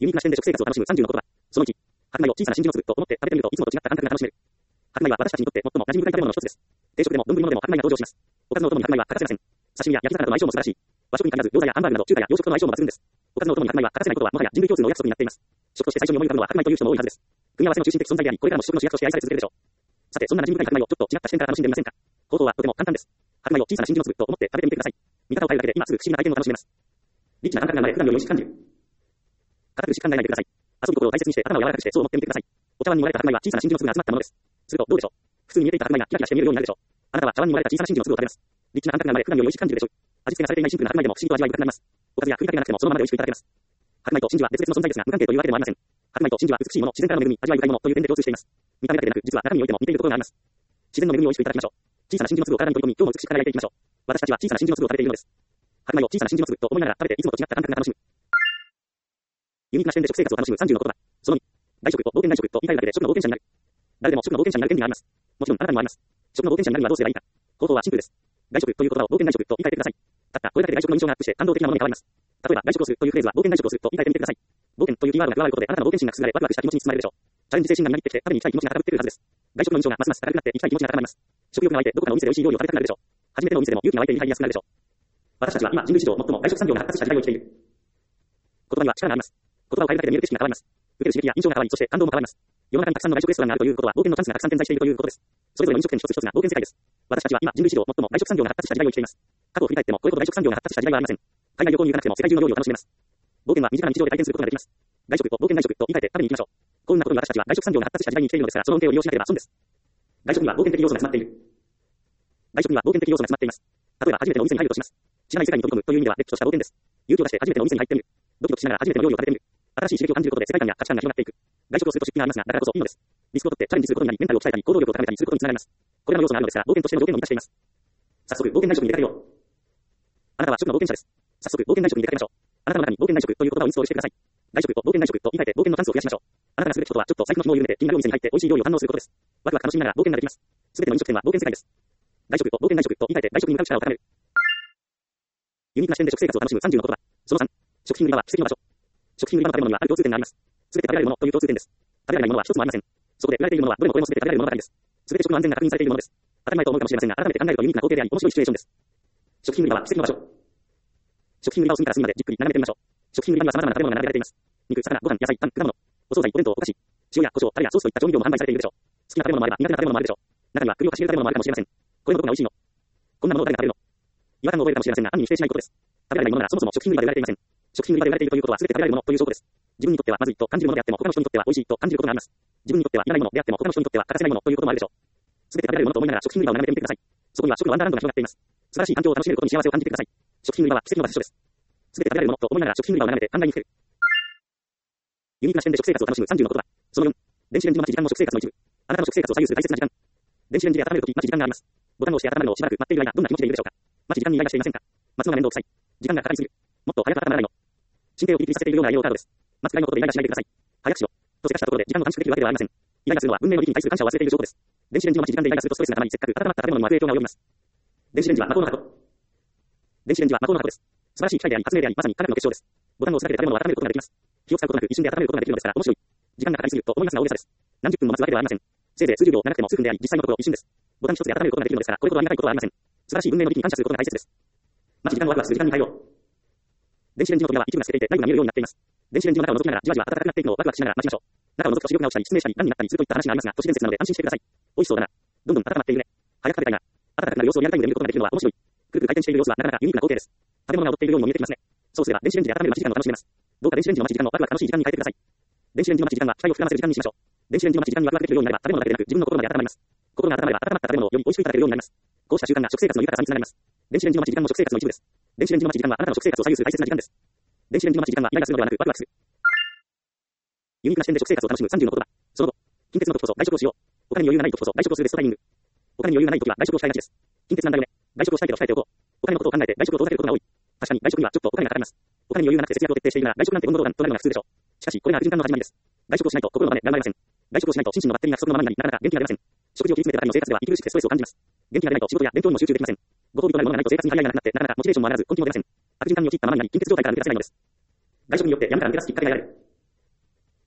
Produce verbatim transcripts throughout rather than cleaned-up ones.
ユニークな視点で食生活を楽しむさんじゅうの言葉。そのいち、白米を小さな真珠の粒と思って食べてみるといつもと違った感覚が楽しめる。白米は私たちにとって最も馴染み深い食べ物の一つです。定食でも丼物でも白米が登場します。おかずのお供に白米は欠かせません。刺身や焼き魚との相性も素晴らしい。和食に限らず餃子やハンバーグなど中華や洋食との相性も抜群です。おかずのお供に白米は欠かせないことはもはや人類共通のお約束になっています。食として最初に思い浮かぶのは白米という人も多いはずです。組み合わせの中心的存在であり、これからも食の主役として愛され続けるでしょう。さて、そんな馴染み深い白米をちょっと違った視点から楽しんでみませんか。方法はとても簡単です。白米を小さな真珠の粒と思って食べてみてください。見方を変えるだけで今すぐ不思議な体験を楽しめます。リッチな感覚が生まれ、普段より美味しく感じる。固くし考えないでください。遊ぶ心を大切にして頭を柔らかくしてそう思ってみてください。お茶碗に割れた白米は小さな真珠の粒が集まったものです。するとどうでしょう。普通に見えていた白米がキラキラして見えるようになるでしょう。あなたは茶碗に割れた小さな真珠の粒を食べます。リッチな感覚が生まれ、普段より美味しく感じるでしょう。味付けがされていないシンプルな白米でも不思議と味わい深くなります。おかずやふりかけがなくてもそのままで美味しくいただけます。白米と真珠は別々の存在ですが無関係というわけでもありません。白米と真珠は美しいもの、自然からの恵み、味わい深いものという点で共通しています。見た目だけでなく実は中身においても似ているところがあります。自然の恵みを美味しくいただきましょう。小さな真珠の粒を体に取り込み、今日も美しく輝いていきましょう。私たちは小さな真珠の粒を食べているのです。白米を小さな真珠の粒と思いながら食べていつもと違った感覚が楽しむ。ユニークな視点で食生活を楽しむさんじゅうの言葉。そのに、外食と冒険内食と言い換えるだけで食の冒険者になる。誰でも食の冒険者になる権利があります。もちろんあなたにもあります。食の冒険者になるにはどうすればいいか。方法はシンプルです。外食という言葉を冒険内食と言い換えてください。たったこれだけで外食の印象がアップして感動的なものに変わります。例えば外食をするというフレーズは冒険内食をすると言い換えてみてください。冒険というキーワードが加わることであなたの冒険心がくすぐられワクワクした気持ちに包まれるでしょう。チャレンジ精神がみなぎってきて食べに行きたい気持ちが高ぶってくるはずです。外食の印象がますます高くなって行きたい気持ちが高まります。食欲が湧いてどこかのお店で美味しい料理を食べたくなるでしょう。初めてのお店でも勇気が湧いて入りやすくなるでしょう。私たちは今人類史上最も外食産業が発達した時代を生きている。言葉には力があります。言葉を変えるだけで見える景色が変わります。受ける刺激や印象が変わり、そして感動も変わります。世の中にたくさんの外食レストランがあるということは冒険のチャンスがたくさん点在しているということです。それぞれの飲食店一つ一つが冒険世界です。私たちは今人類史上最も外食産業が発達した時代を生きています。過去を振り返ってもこれほど外食産業が発達した時代はありません。海外旅行に行かなくても世界中の料理を楽しめます。冒険は身近な日常で体験することができます。外食と冒険内食と言い換えて食べに行きましょう。こんなことに私たちは外食産業が発達した時代に生きているのですから、その恩恵を利用しなければ損です。外食には冒険的要素が詰まっている。外食には冒険的要素が詰まっています。例えば初めてのお店に入るとします。知らない世界に飛び込むという意味ではれっきとした冒険です。勇気を出して初めてのお店に入ってみる。ドキドキしながら初めての料理を食べてみる。新しい刺激を感じることで世界観や価値観が広がっていく。外食をすると出費がありますが、だからこそいいのです。リスクを取ってチャレンジすることになり、メンタルを鍛えたり、行動力を高めたりすることにつながります。これらの要素があるのですから、冒険としての条件を満たしています。早速、冒険内食に出かけよう。あなたは食の冒険者です。早速、冒険内食に出かけましょう。あなたの中に冒険内食という言葉をインストールしてください。外食と冒険内食と言い換えて冒険のチャンスを増やしましょう。あなたがするべきことはちょっと財布の紐を緩めて気になるお店に入って美味しい料理を堪能することです。ワクワク楽しみながら冒険ができます。すべての飲食店は冒険世界です。外食と冒険内食と言い換えて外食に向かう力を高める。ユニークな視点で食生活を楽しむさんじゅうの言葉。そのさん、食品売り場は奇跡の場所。食品売り場の食べ物にはある共通点があります。すべて食べられるものという共通点です。食べられないものは一つもありません。そこで売られているものはどれもこれもすべて食べられるものばかりです。すべて食の安全が確認されているものです。当たり前と思うかもしれませんが、改めて考えるとユニークな光景であり面白いシチュエーションです。食品売り場は奇跡の場所。食品売り場を隅から隅までじっくり眺めてみましょう。食品売り場には様々な食べ物が並べられています。肉、魚、ご飯、野菜、パン、果物、お惣菜、お弁当、お菓子、塩や胡椒、タレやソースといった調味料も販売されているでしょう。好きな食べ物もあれば苦手な食べ物もあるでしょう。中には首をかしげる食べ物もあるかもしれません。これのどこが美味しいの？こんなものを誰が食べるの？違和感を覚えるかもしれませんが、暗に否定しないことです。食べられないものならそもそも食品売り場で売られていません。食品売り場で売られているということは全て食べられるものという証拠です。自分にとってはまずいと感じるものであっても他の人にとっては美味しいと感じることがあります。自分にとってはいらないものであっても他の人にとっては欠かせないものということもあるでしょう。全て食べられるものと思いながら食品売り場を眺めてみてください。そこには食のワンダーランドが広がっています。素晴らしい環境を楽しめることに幸せを感じてください。食品売り場は奇跡の場所です。全て食べられるものと思いながら食品売り場を眺めて考えにふける。ユニークな視点で食生活を楽しむさんじゅうの言葉。そのよん、電子レンジの待ち時間も食生活の一部。あなたの食生活を左右する大切な時間。電子レンジで温めるとき待ち時間があります。ボタンを押して温めるのをしばらく待っている間、どんな気持ちでいるでしょうか。待ち時間にイライラしていませんか。待つのが面倒くさい。時間がかかりすぎる。もっと早く温まらないの。神経をピリピリさせているような内容カードです。待つくらいのことでイライラしないでください。早くしろ。とせかしたところで時間を短縮できるわけではありません。イライラするのは文明の利器に対する感謝を忘れている証拠です。電子レンジの待ち時間でイライラするとストレスが溜まり、せっかく温まった食べ物にも悪影響が及びます。電子レンジは魔法の箱。電子レンジは魔法の箱です。素晴らしい機械であり、発明であり、まさに科学の結晶です。ボタンを押すだけで食べ物を温めることができます。気を使うことなく一瞬で温めることができるのですから面白い。時間がかかりすぎると思いますが大げさです。何十分も待つわけではありません。せいぜい数十秒長くても数分であり、実際のところ一瞬です。ボタン一つで温めることができるのですから、これほどありがたいことはありません。素晴らしい文明の利器に感謝することが大切です。待ち時間のワクワクする時間に入ろう。電子レンジの扉は一部が透けていて内部が見えるようになっています。電子レンジの中を覗きながらじわじわ暖かくなっていくのをワクワクしながら待ちましょう。中を覗くと視力が落ちたり失明したり何になったりするといった話がありますが、都市伝説なので安心してください。美味しそうだな。どんどん温まっているね。早く食べたいな。温かくなる様子をリアルタイムで見ることができるのは面白い。くるくる回転している様子はなかなかユニークな光景です。食べ物が踊っているようにも見えてきますね。そうすれば電子レンジで温める待ち時間を楽しめます。どうか電子レンジの待ち時間のワクワク楽しい時間に変えてください。電子レンジの待ち時間は期待を膨らませる時間にしましょう。電子レンジの待ち時間にワクワクできるようになれば食べ物だけでなく自分の心まで温まります。心が温まれば温まった食べ物をより美味しくいただけるようになります。こうした習慣が食生活の豊かさにつながります。電子レンジの待ち時間も食生活の一部です。電子レンジの待ち時間はあなたの食生活を左右する大切な時間です。電子レンジの待ち時間はイライラするのではなくワクワクする。ユニークな視点で食生活を楽しむさんじゅうの言葉。その後、金欠の時こそ外食をしよう。お金に余裕がない時こそ外食をするベストタイミング。お金に余裕がない時は外食をしたいがちです。金欠なんだよね。外食をしたいけど控えておこう。お金のことを考えて外食を遠ざけることが多い。確かに外食にはちょっとお金がかかります。お金に余裕がなくて節約を徹底しているなら外食なんてゴンドロガンとなるのが普通でしょう。しかしこれが悪循環の始まりです。外食をしないと心のバネが生まれません。外食をしないと心身のバッテリーが不足のままになり、なかなか元気が出ません。食事を切り詰めてばかりの生活では息苦しくてストレスを感じます。元気が出ないと仕事や勉強にも集中できません。ご褒美となるものがないと生活に張り合いがなくなってなかなかモチベーションも上がらず根気も出ません。悪循環に陥ったままになり金欠状態から抜け出せないのです。外食によって病みから抜け出すきっかけが得られる。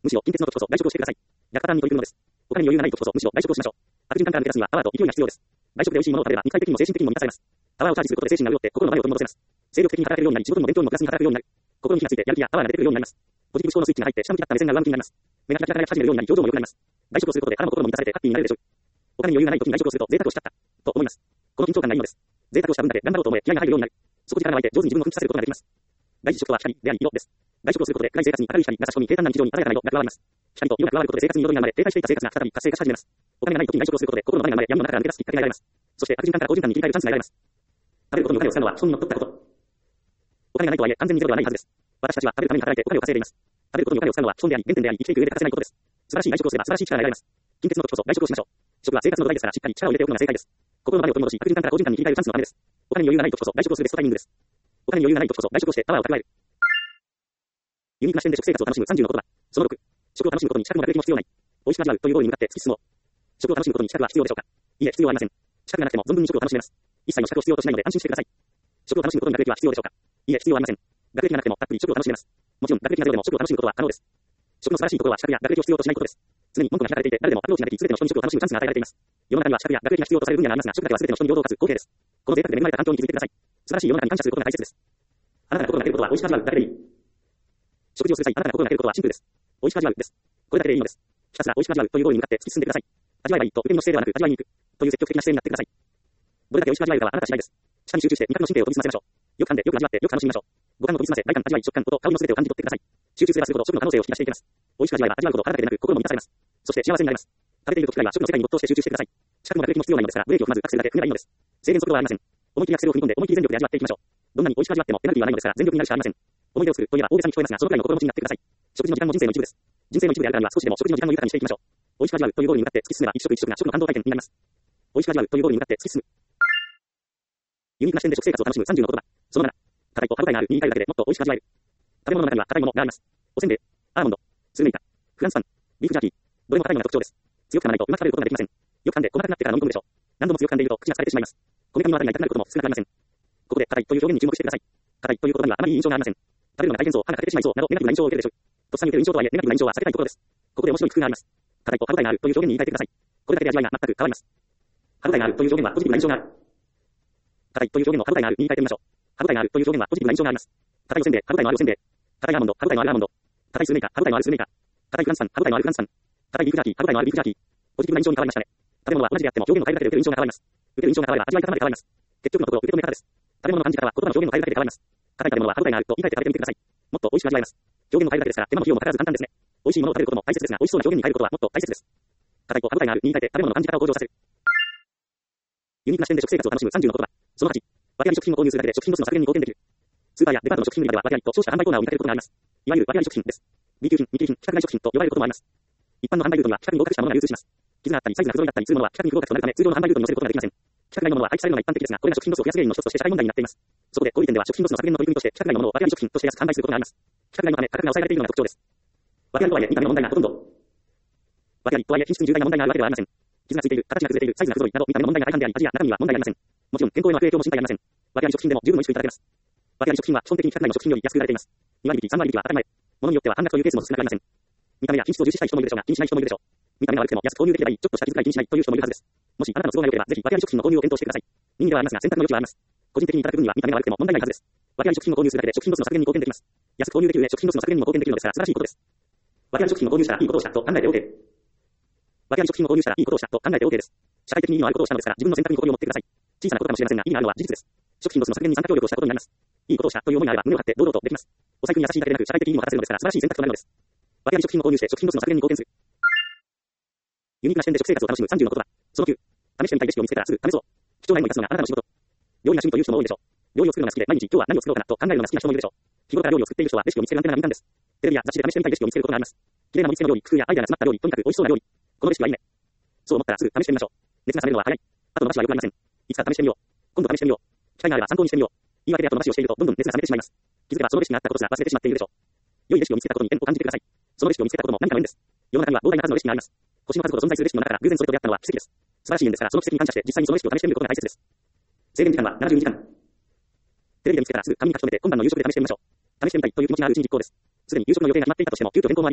むしろ、近鉄の時こそ外食をしてください。逆パターンに取り組むのです。お金に余裕がない時こそ、むしろ外食をしましょう。悪循環から抜け出すには、パワーと勢いが必要です。外食で美味しいものを食べれば、肉体的にも精神的にも満たされます。パワーをチャージすることで精神が潤って、心の前を取り戻せます。精力的に働けるようになり、仕事にも勉強にもプラスに働くようになる。心に火がついて、やる気やパワーが出てくるようになります。ポジティブ思考のスイッチが入って、下向きだった目線が上向きになります。目がキラキラ輝き始めるようになり、表情も良くなります。外食をすることで体も心も満たされて、ハッピーになれるでしょう。お金に余裕がない時に外食をすると、贅沢をしちゃった。と思います。この緊張感がいいのです。贅沢をした分だけ頑張ろうと思え、気合が入るようになる。底力が湧いて、上手に自分を奮起させることができます。第一食とは光であり、色です。外食をすることで、暗い生活に明るい光が差し込み、平坦な日常に鮮やかな色が加わります。光と色が加わることで生活に彩りが生まれ、停滞していた生活が再び活性化し始めます。お金がない時に外食をすることで、心のバネが生まれ、闇の中から抜け出すきっかけが得られます。そして、悪循環から好循環に切り替えるチャンスが得られます。食べることにお金を使うのは、人にのっとったこと。お金がないとはいえ、完全にゼロではないはずです。私たちは食べるために働いてお金を稼いでいます。食べることにお金を使うのは、基本であり、原点であり、生きていく上で欠かせないことです。素晴らしい外食をすれば素晴らしい力が得られます。近鉄の時こそ外食をしましょう。食は生活の土台ですから、しっかり力を入れておくのが正解です。心のバネを取り戻し、悪循環から好循環に切り替えるチャンスのためです。お金に余裕がない時こそ外食をするベストタイミングです。お金に余裕がない時こそ外食をしてパワーを蓄える。ユニークな視点で食生活を楽しむさんじゅうの言葉。そのろく。食を楽しむことに資格も学歴も必要ない。美味しく味わうというゴールに向かって突き進もう。食を楽しむことに資格は必要でしょうか。いいえ、必要はありません。資格がなくても存分に食を楽しめます。一切の資格を必要としないので安心してください。食を楽しむことに学歴は必要でしょうか。いいえ、必要はありません。学歴がなくてもたっぷり食を楽しめます。もちろん学歴がゼロでも食を楽しむことは可能です。食の素晴らしいところは資格や学歴を必要としないことです。常に門戸が開かれていて、誰でもアプローチができ、全ての人に食を楽しむチャンスが与えられています。世の中には資格や学歴が必要とされる分野がありますが、食だけは全ての人に平等かつ公平です。この贅沢で恵まれた環境に気づいてください。素晴らしい世の中に感謝することが大切です。あなたが心がけることは美味しく味わうだけでいい。食事をする際、あなたが心がけることはシンプルです。美味しく味わうです。これだけでいいのです。ひたすら美味しく味わうというゴールに向かって突き進んでください。味わえばいいと受け身の姿勢ではなく、味わいに行くという積極的な姿勢になってください。どれだけ美味しく味わえるかはあなた次第です。舌に集中して味覚の神経を研ぎ澄ませましょう。よく噛んで、よく味わって、よく楽しみましょう。五感を研ぎ澄ませ、外観、味わい、食感、音、香りの全てを感じ取ってください。集中すればするほど食の可能性を引き出していきます。美味しく味わえば味わうほど体だけでなく心も満たされます。そして幸せになります。食べている時は食の世界に没頭して集中してください。資格も学歴も必要ないのですから、ブレーキを踏まずアクセルだけ踏めばいいのです。制限速度はありません。思い切りアクセルを踏み込んで思い切り全力で味わっていきましょう。どんなに美味しく味わってもペナルティはないのですから、全力になるしかありません。思い出を作るといえば大げさに聞こえますが、そのくらいの心持ちになってください。食事の時間も人生の一部です。人生の一部であるからには少しでも食事の時間を豊かにしていきましょう。美味しく味わうというゴールに向かって突き進めば一食一食が食の感動体験になります。美味しく味わうというゴールに向かって突き進む。ユニークな視点で食生活を楽しむさんじゅうの言葉。そのなな。硬いと歯応えがあるに言い換えるだけでもっと美味しく味わえる。食べ物の中には硬いものがあります。おせんべい、アーモンド、スルメイカ、フランスパン、ビーフジャーキー。どれも硬いのが特徴です。強く噛まないとうまく食べることができません。よく噛んで細かくなってから飲み込むでしょう。何度も強く噛んでいると口が疲れてしまいます。こめかみのあたりが痛くなることも少なくありません。ここで硬いという表現に注目してください。硬いという言葉にはあまりいい印象がありません。食べるのが大変そう、歯が欠けてしまいそうなどネガティブな印象を受けるでしょう。とっさに受ける印象とはいえネガティブな印象は避けたいところです。ここで面白い工夫があります。硬いと歯応えがあるという表現に言い換えてください。これだけで味わいが全く変わります。歯応えがあるという表現はポジティブな印象がある。硬いという表現の歯応えがあるに言い換えてみましょう。歯応えがあるという表現はポジティブな印象があります。硬いおせんべい、歯応えのあるおせんべい。硬いアーモンド、歯応えのあるアーモンド。硬いスルメイカ、歯応えのあるスルメイカ。硬いフランスパン、歯応えのあるフランスパン。硬いビーフジャーキー、歯応えのあるビーフジャーキー。ポジティブな印象に変わりましたね。食べ物は同じであっても表現を変えるだけで受ける印象が変わります。受ける印象が変われば味わい方まで変わります。結局のところ受け止め方です。食べ物の感じ方は言葉の表現を変えるだけで変わります。硬い食べ物は歯応えがあると言い換えて食べてみてください。もっと美味しく味わえます。表現を変えるだけですから手間も費用もかからず簡単ですね。美味しいものを食べることも大切ですが、美味しそうな表現に変えることはもっと大切です。硬いと歯応えがあるに言い換えて食べ物の感じ方を向上させる。ユニークな視点で食生活を楽しむさんじゅうの言葉。そのはち。訳あり食品を購入するだけで食品ロスの削減に貢献できる。スーパーやデパートの食品売り場では訳ありと消費者販売コーナーを見かけることがあります。いわゆる訳あり食品です。B 級品、に級品、規格外食品と呼ばれることもあります。一般の販売ルートには規格に合格したものが流通します。傷があったりサイズが不揃いだったりするものは規格に不合格となるため通常の販売ルートに載せることができません。規格外のものは廃棄されるのが一般的ですが、これが食品ロスを増やす原因の一つとして社会問題になっています。そこで、こういう点では食品ロスの削減の取り組みとして規格外のものを訳あり食品として安く販売することがあります。規格外のため価格が抑えられているのが特徴です。訳ありとはいえ見た目の問題がほとんど。訳ありとはいえ品質に重大な問題があるわけではありません。傷がついている、形が崩れている、サイズが不揃いなど見た目の問題が大半であり、味や中身は問題がありません。もちろん健康への悪影響も心配ありません。訳あり食品でも十分美味しくいただけます。訳あり食品は基本的に規格外の食品より安く売られています。に割引き、さん割引きは当たり前。物によっては半額というケースも少なくありません。見た目や品質を重視したい人もいるでしょうが、気にしない人もいるでしょう。見た目が悪くても安く購入できればいい、ちょっとした気遣い気にしないという人もいるはずです。もしあなたの都合が良ければ、ぜひ訳あり食品の購入を検討してください。任意ではありますが、選択の余地はあります。個人的にいただく分には見た目が悪くても問題ないはずです。訳あり食品を購入するだけで食品ロスの削減に貢献できます。安く購入できる上、食品ロスの削減にも貢献できるのですから素晴らしいことです。訳あり食品を購入したらいいことをしたと考えて OK。訳あり食品を購入したらいいことをしたと考えて OK です。社会的に意味のあることをしたのですから、自分の選択に誇りを持ってください。小さなことかもしれませんが、意味があるのは事実です。食品ロスの削減に参加協力をしたことになります。いいことをしたという思いがあれば胸を張って堂々とできます。お財布に優しいだけでなく社会的にも果たせるのですから素晴らしい選択となるのです。訳あり食品を購入して食品ロスの削減に貢献する。ユニークな視点で食生活を楽しむさんじゅうの言葉。そのきゅう。試してみたいレシピを見つけたらすぐ試そう。貴重なも生かすのがあなたの仕事。料理が趣味という人も多いでしょう。料理を作るのが好きで毎日今日は何を作ろうかなと考えるのが好きな人もいるでしょう。日頃から料理を作っている人はレシピを見つけるなんてのが簡単です。テレビや雑誌で試してみたいレシピを見つけることがあります。綺麗な盛り付けの料理、工夫やアイデアが詰まった料理、とにかく美味しそうな料理。このレシピはいいね。そう思ったらすぐ試してみましょう。熱が冷めるのは早い。あとの箸はよくありません。いつか試してみよう。今度試してみよう。機会があれば参考にしてみよう。言い訳で後の箸をしているとどんどん熱が冷めてしまいます。気づけばそのレシピがあったことすら忘れてしまっているでしょう。良いレシピを見つけたことに縁を感じてください。そのレシピを見つけたことも何かの縁です。世の中には膨大な数のレシピがあります。星の数ほど存在するレシピの中から偶然それと出会ったのは奇跡です。素晴らしい縁ですからその奇跡に感謝して実際にそのレシピを試してみることが大切です。制限時間はななじゅうにじかん。テレビで見つけたらすぐ紙に書き留めて今晩の夕食で試してみましょう。試してみたいという気持ちがあるうちに実行です。すでに夕食の予定が決まっていたとしても急遽変更もありです。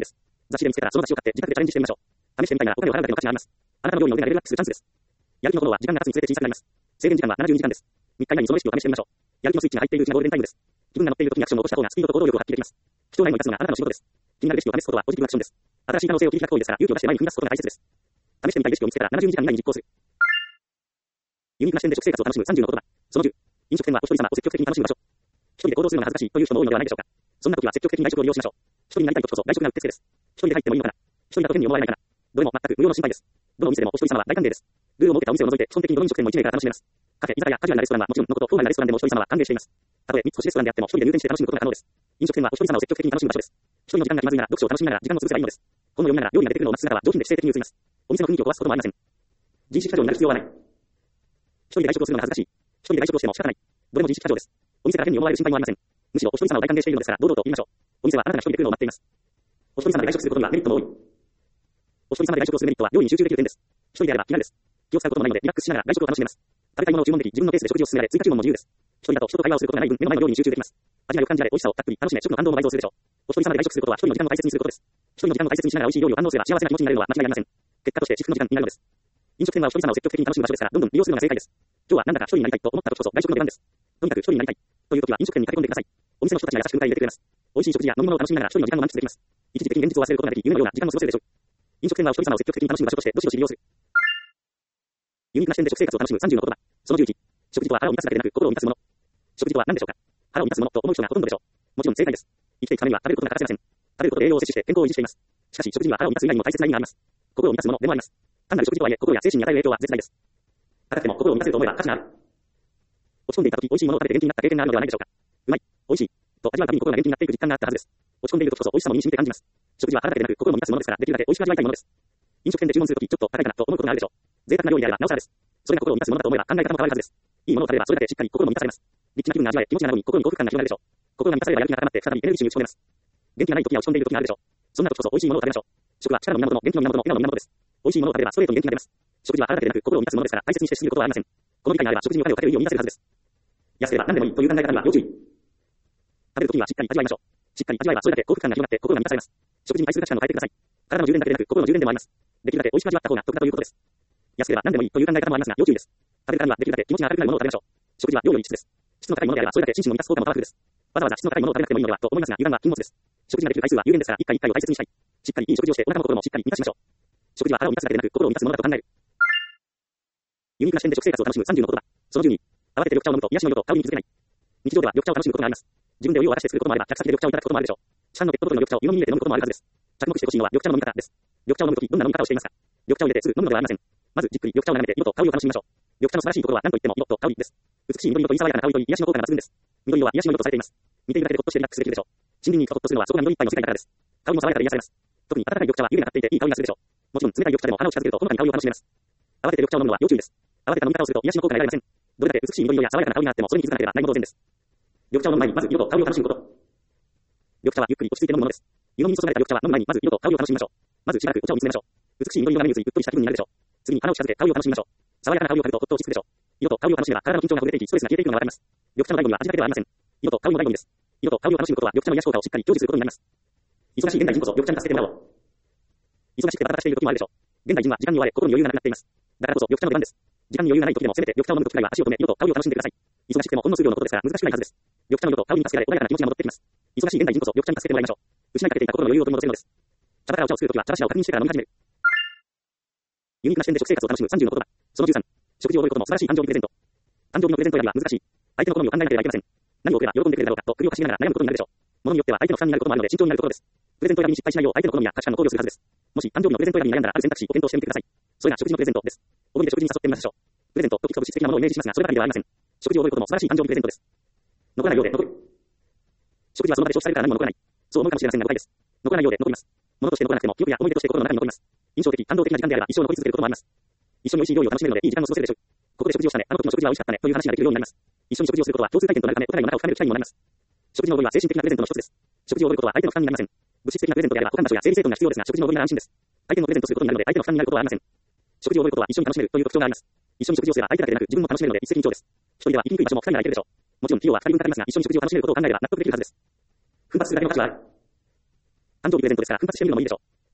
雑誌で見つけたらその雑誌を買って自宅でチャレンジしてみましょう。試してみたいならお金を払うだけの価値があります。あなたの料理の腕がレベルアップするチャンスです。やる気の炎は時間が経つにつれて小さくなります。制限時間はななじゅうにじかんです。みっか以内にそのレシピを試してみましょう。やる気のスイッチが入っているうちがゴールデンタイムです。気分が乗っている時にアクションを起こした方がスピードと行動力を発揮できます。人内に立つのがあなたの仕事です。気になるレシピを試すことはポジティブアクションです。新しい可能性を切り開く行為ですから勇気を出して前に踏み出すことが大切です。試してみたいレシピを見つけたらななじゅうにじかん以内に実行する。ユニークな視点で食生活を楽しむさんじゅうの言葉。そのじゅう。飲食店はお一人様を積極的に楽しむ場所。一人で行動するのが恥ずかしいという人も多いのではないでしょうか。そんな時は積極的に外食を利用しましょう。一人になりたい時こそ外食がうってつけです。一人で入ってもいいのかな。一人だと変に思われないかな。どれも全く無用の心配です。どのお店でもお一人様は大歓迎です。ルールを設けたお店を除いて基本的にどの飲食店もいち名から楽しめます。カフェ、居酒屋、カジュアルなレストランはもちろんのこと、フォーマルなレストランでもお一人様は歓迎しています。たとえみっつ星レストランであっても一人で入店して楽しむことが可能です。飲食店はお一人様を積極的に楽しむ場所です。一人の時間が気まずいなら読書を楽しみながら時間を潰せばいいのです。本を読みながら料理が出てくるのを待つ姿は上品で姿勢的に映ります。お店の雰囲気を壊すこともありません。自意識過剰になる必要はない。一人で外食をするのが恥ずかしい。一人で外食をしても仕方ない。どれも自意識過剰です。お店から変に思われる心配もありません。むしろお一人様を大歓迎しているのですから堂々と言いましょう。お店はあなたが一人で来るのを待っています。お一人様で外食することにはメリットも多い。お一人様で外食をするメリットは料理に集中できる点です。一人であれば気軽です。気を使うこともないのでリラックスしながら外食を楽しめます。食べたいものを注文でき自分のペースで食事を進められ追加注文も自由です。一人だと人と会話をすることがない分目の前の料理に集中できます。味がよく感じられ美味しさをたっぷり楽しめ食の感動も倍増するでしょう。お一人様で外食することは一人の時間を大切にすることです。一人の時間を大切にしながら美味しい料理を堪能すれば幸せな気持ちになれるのは間違いありません。結果として至福の時間になるのです。飲食店はお一人様を積極的に楽しむ場所ですからどんどん利用するのが正解です。今日はなんだか一人になりたいと思った時こそ外食の出番です。とにかく一人になりたいという時は飲食店に駆け込んでください。お店の人たちが優しく迎え入れてくれます。美味しい食事や飲み物を楽しみながら一人の時間を満喫できます。一時的に現実を忘れることができ夢のような時間を過ごせるでしょう。飲食店はお一人様を積極的に楽しむ場所としてどしどし利用する。ユニークな視点で食生活を楽しむさんじゅうの言葉。そのじゅういち。食事とは腹を満たすだけでなく心を満たすもの。食事とは何でしょうか。腹を満たすものと思う人がほとんどでしょう。もちろん正解です。生きていくためには食べることが欠かせません。食べることで栄養を摂取して健康を維持しています。しかし食事には腹を満たす以外にも大切な意味があります。心を満たすものでもあります。単なる食事とはいえ心や精神に与える影響は絶大です。高くても心を満たせると思えば価値がある。落ち込んでいた時美味しいものを食べて元気になった経験があるのではないでしょうか。うまい、美味しいと味わうたびに心が元気になっていく実感があったはずです。落ち込んでいる時こそ美味しさも身に染みて感じます。食事は腹だけでなく心を満たすものですからできるだけ美味しく味わいたいものです。飲食店で注文するときちょっと高いかなと思うことがあるでしょう。贅沢な料理であればなおさらです。それが心を満たすものだと思えば考え方も変わるはずです。いいものを食べればそれだけしっかり心も満たされます。リッチな気分が味わえ気持ちが和み心に幸福感が広がるでしょう。心が満たさればやる気が高まって再びエネルギッシュに打ち込めます。元気がない時や落ち込んでいる時があるでしょう。そんな時こそ美味しいものを食べましょう。食は力の源も元気の源も笑顔の源です。美味しいものを食べればストレートに元気が出ます。食事は腹だけでなく心を満たすものですから大切にしてしすぎることはありません。この理解があれば食事にお金をかける意味を見出せるはずです。安ければ何でもいいという考え方には要注意。食べるときにはしっかり味わいましょう。しっかり味わえばそれだけ幸福感が広がって心が満たされます。食事に対する価値観を変えてください。体の充電だけでなく心の充電でもあります。できるだけ美味しく味わった方が得だということです。安ければ何でもいいという考え方もありますが要注意です。食べるからにはできるだけ気持ちが明るくなるものを食べましょう。食事は量より質です。質の高いものであればそれだけ心身を満たす効果もパワフルです。わざわざ質の高いものを食べなくてもいいのではと思いますが油断は禁物です。食事ができる回数は有限ですから一回一回を大切にしたい。しっかりいい食事をしてお腹も心もしっかり満たしましょう。食事は腹を満たすだけでなく心を満たすものだと考える。ユニークな視点で食生活を楽しむさんじゅうの言葉。そのじゅうに。慌てて緑茶を飲むと癒しの色と香りに気づけない。日常では緑茶を楽しむことがあります。自分でお湯を沸かして作ることもあれば客先で緑茶をいただくこともあるでしょう。市販のペットボトルの緑茶を湯飲みに入れて飲むこともあるはずです。着目してほしいのは緑茶の飲み方です。緑茶を飲むときどんな飲み方をしていますか。緑茶を入れてすぐ飲むのではありません。まずじっくり緑茶を眺めて色と香りを楽しみましょう。緑茶の素晴らしいところは何といっても色と香りです。美しい緑色といい爽やかな香りといい癒しの効果が抜群です。緑色は癒しの色とされています。見ているだけでほっとしてリラックスできるでしょう。森林に行くとほっとするのはそこが緑いっぱいの世界だからです。香りも爽やかで癒されます。特に温かい緑茶は湯気が立っていていい香りがするでしょう。もちろん冷たい緑茶でも鼻を近づけるとほのかに香りを楽しめます。慌てて緑茶を飲むのは要注意です。慌てた飲み方をすると癒しの効果が得られません。どれだけ美しい緑色や爽やかな香りがあってもそれに気づかなければ何も当然です。緑茶を飲む前にまず色と香りを楽しむこと。緑茶はゆっくり落ち着いて飲むものです。湯飲みに注がれた緑茶は飲む前にまず色と香りを楽しみましょう。まずしばらくお茶を見つめましょう。美しい緑色が見えずゆっとりした気分になるでしょう。次に鼻を近づけ香りを楽しみましょう。爽やかな香りを嗅ぐとほっと落ち着くでしょう。色と香りを楽しめば体の緊張がほぐれていきストレスが消えていくのがわかります。緑茶の醍醐味は味だけではありません。色と香りの醍醐味です。色と香りを楽しむことは緑茶の癒し効果をしっかり享受することになります。忙しい現代人こそ緑茶に助けてもらおう。忙しくてバタバタしている時もあるでしょう。現代人は時間に追われ心に余裕がなくなっています。だからこそ緑茶の出番です。時間に余裕がない時でもせめて緑茶を飲む時くらいは足を止め色と香りを楽しんでください。忙しくてもほんの数秒のことですから難しくないはずです。緑茶の色と香りに助けられ穏やかな気持ちが戻ってきます。忙しい現代人こそ緑茶に助けてもらいましょう。失いかけていた心の余裕を取り戻せるのです。茶からお茶を作るときは茶柱を確認してから飲み始める。ユニークな視点で食生活を楽しむさんじゅうの言葉。そのじゅうさん。食事を覚えることも素晴らしい誕生日プレゼント。誕生日のプレゼント選びは難しい。相手の好みを考えなければいけません。何を送れば喜んでくれるだろうかと首をかしげながら悩むことになるでしょう。物によっては相手の負担になることもあるので慎重になるところです。プレゼント選びに失敗しないよう相手の好みや価値観を考慮するはずです。もし誕生日のプレゼント選びに悩んだらある選択肢を検討してみてください。それが食事のプレゼントです。おごりで食事に誘ってみましょう。プレゼントときっと物質的なものをイメージしますがそればかりではありません。食事を覚えることも素晴らしい誕生日プレゼントです。残らないようで残る。食事はその場で消費されるから何も残らない。そう思うかもしれませんが誤解です。残らないようで残ります。物として残らなくても記憶や思い出として心の中に残ります。印象的、感動的な時間であれば一生残り続けることもあります。一緒に美味しい料理を楽しめるのでいい時間を過ごせるでしょう。ここで食事をしたね、あの時の食事は美味しかったねという話ができるようになります。一緒に食事をすることは共通体験となるためお互いの仲を深める機会にもなります。食事の覚えは精神的なプレゼントの一つです。食事を覚えることは相手の負担になりません。物質的なプレゼントであれば保管場所や整理整頓が必要ですが食事の覚えなら安心です。相手のプレゼントすることになるので相手の負担になることはありません。食事を覚えることは一緒に楽しめるという特徴があります。一緒に食事をすれば相手だけでなく自分も楽しめるので一石二鳥です。一人では行きにくい場所もふたりなら行けるでしょう。もちろん費用はふたり分かかりますが一緒に食事を楽しめることを考えれば納得できるはずです。奮発するだけの価値はある。誕生日プレゼントですから奮発してみるのもいいでしょう。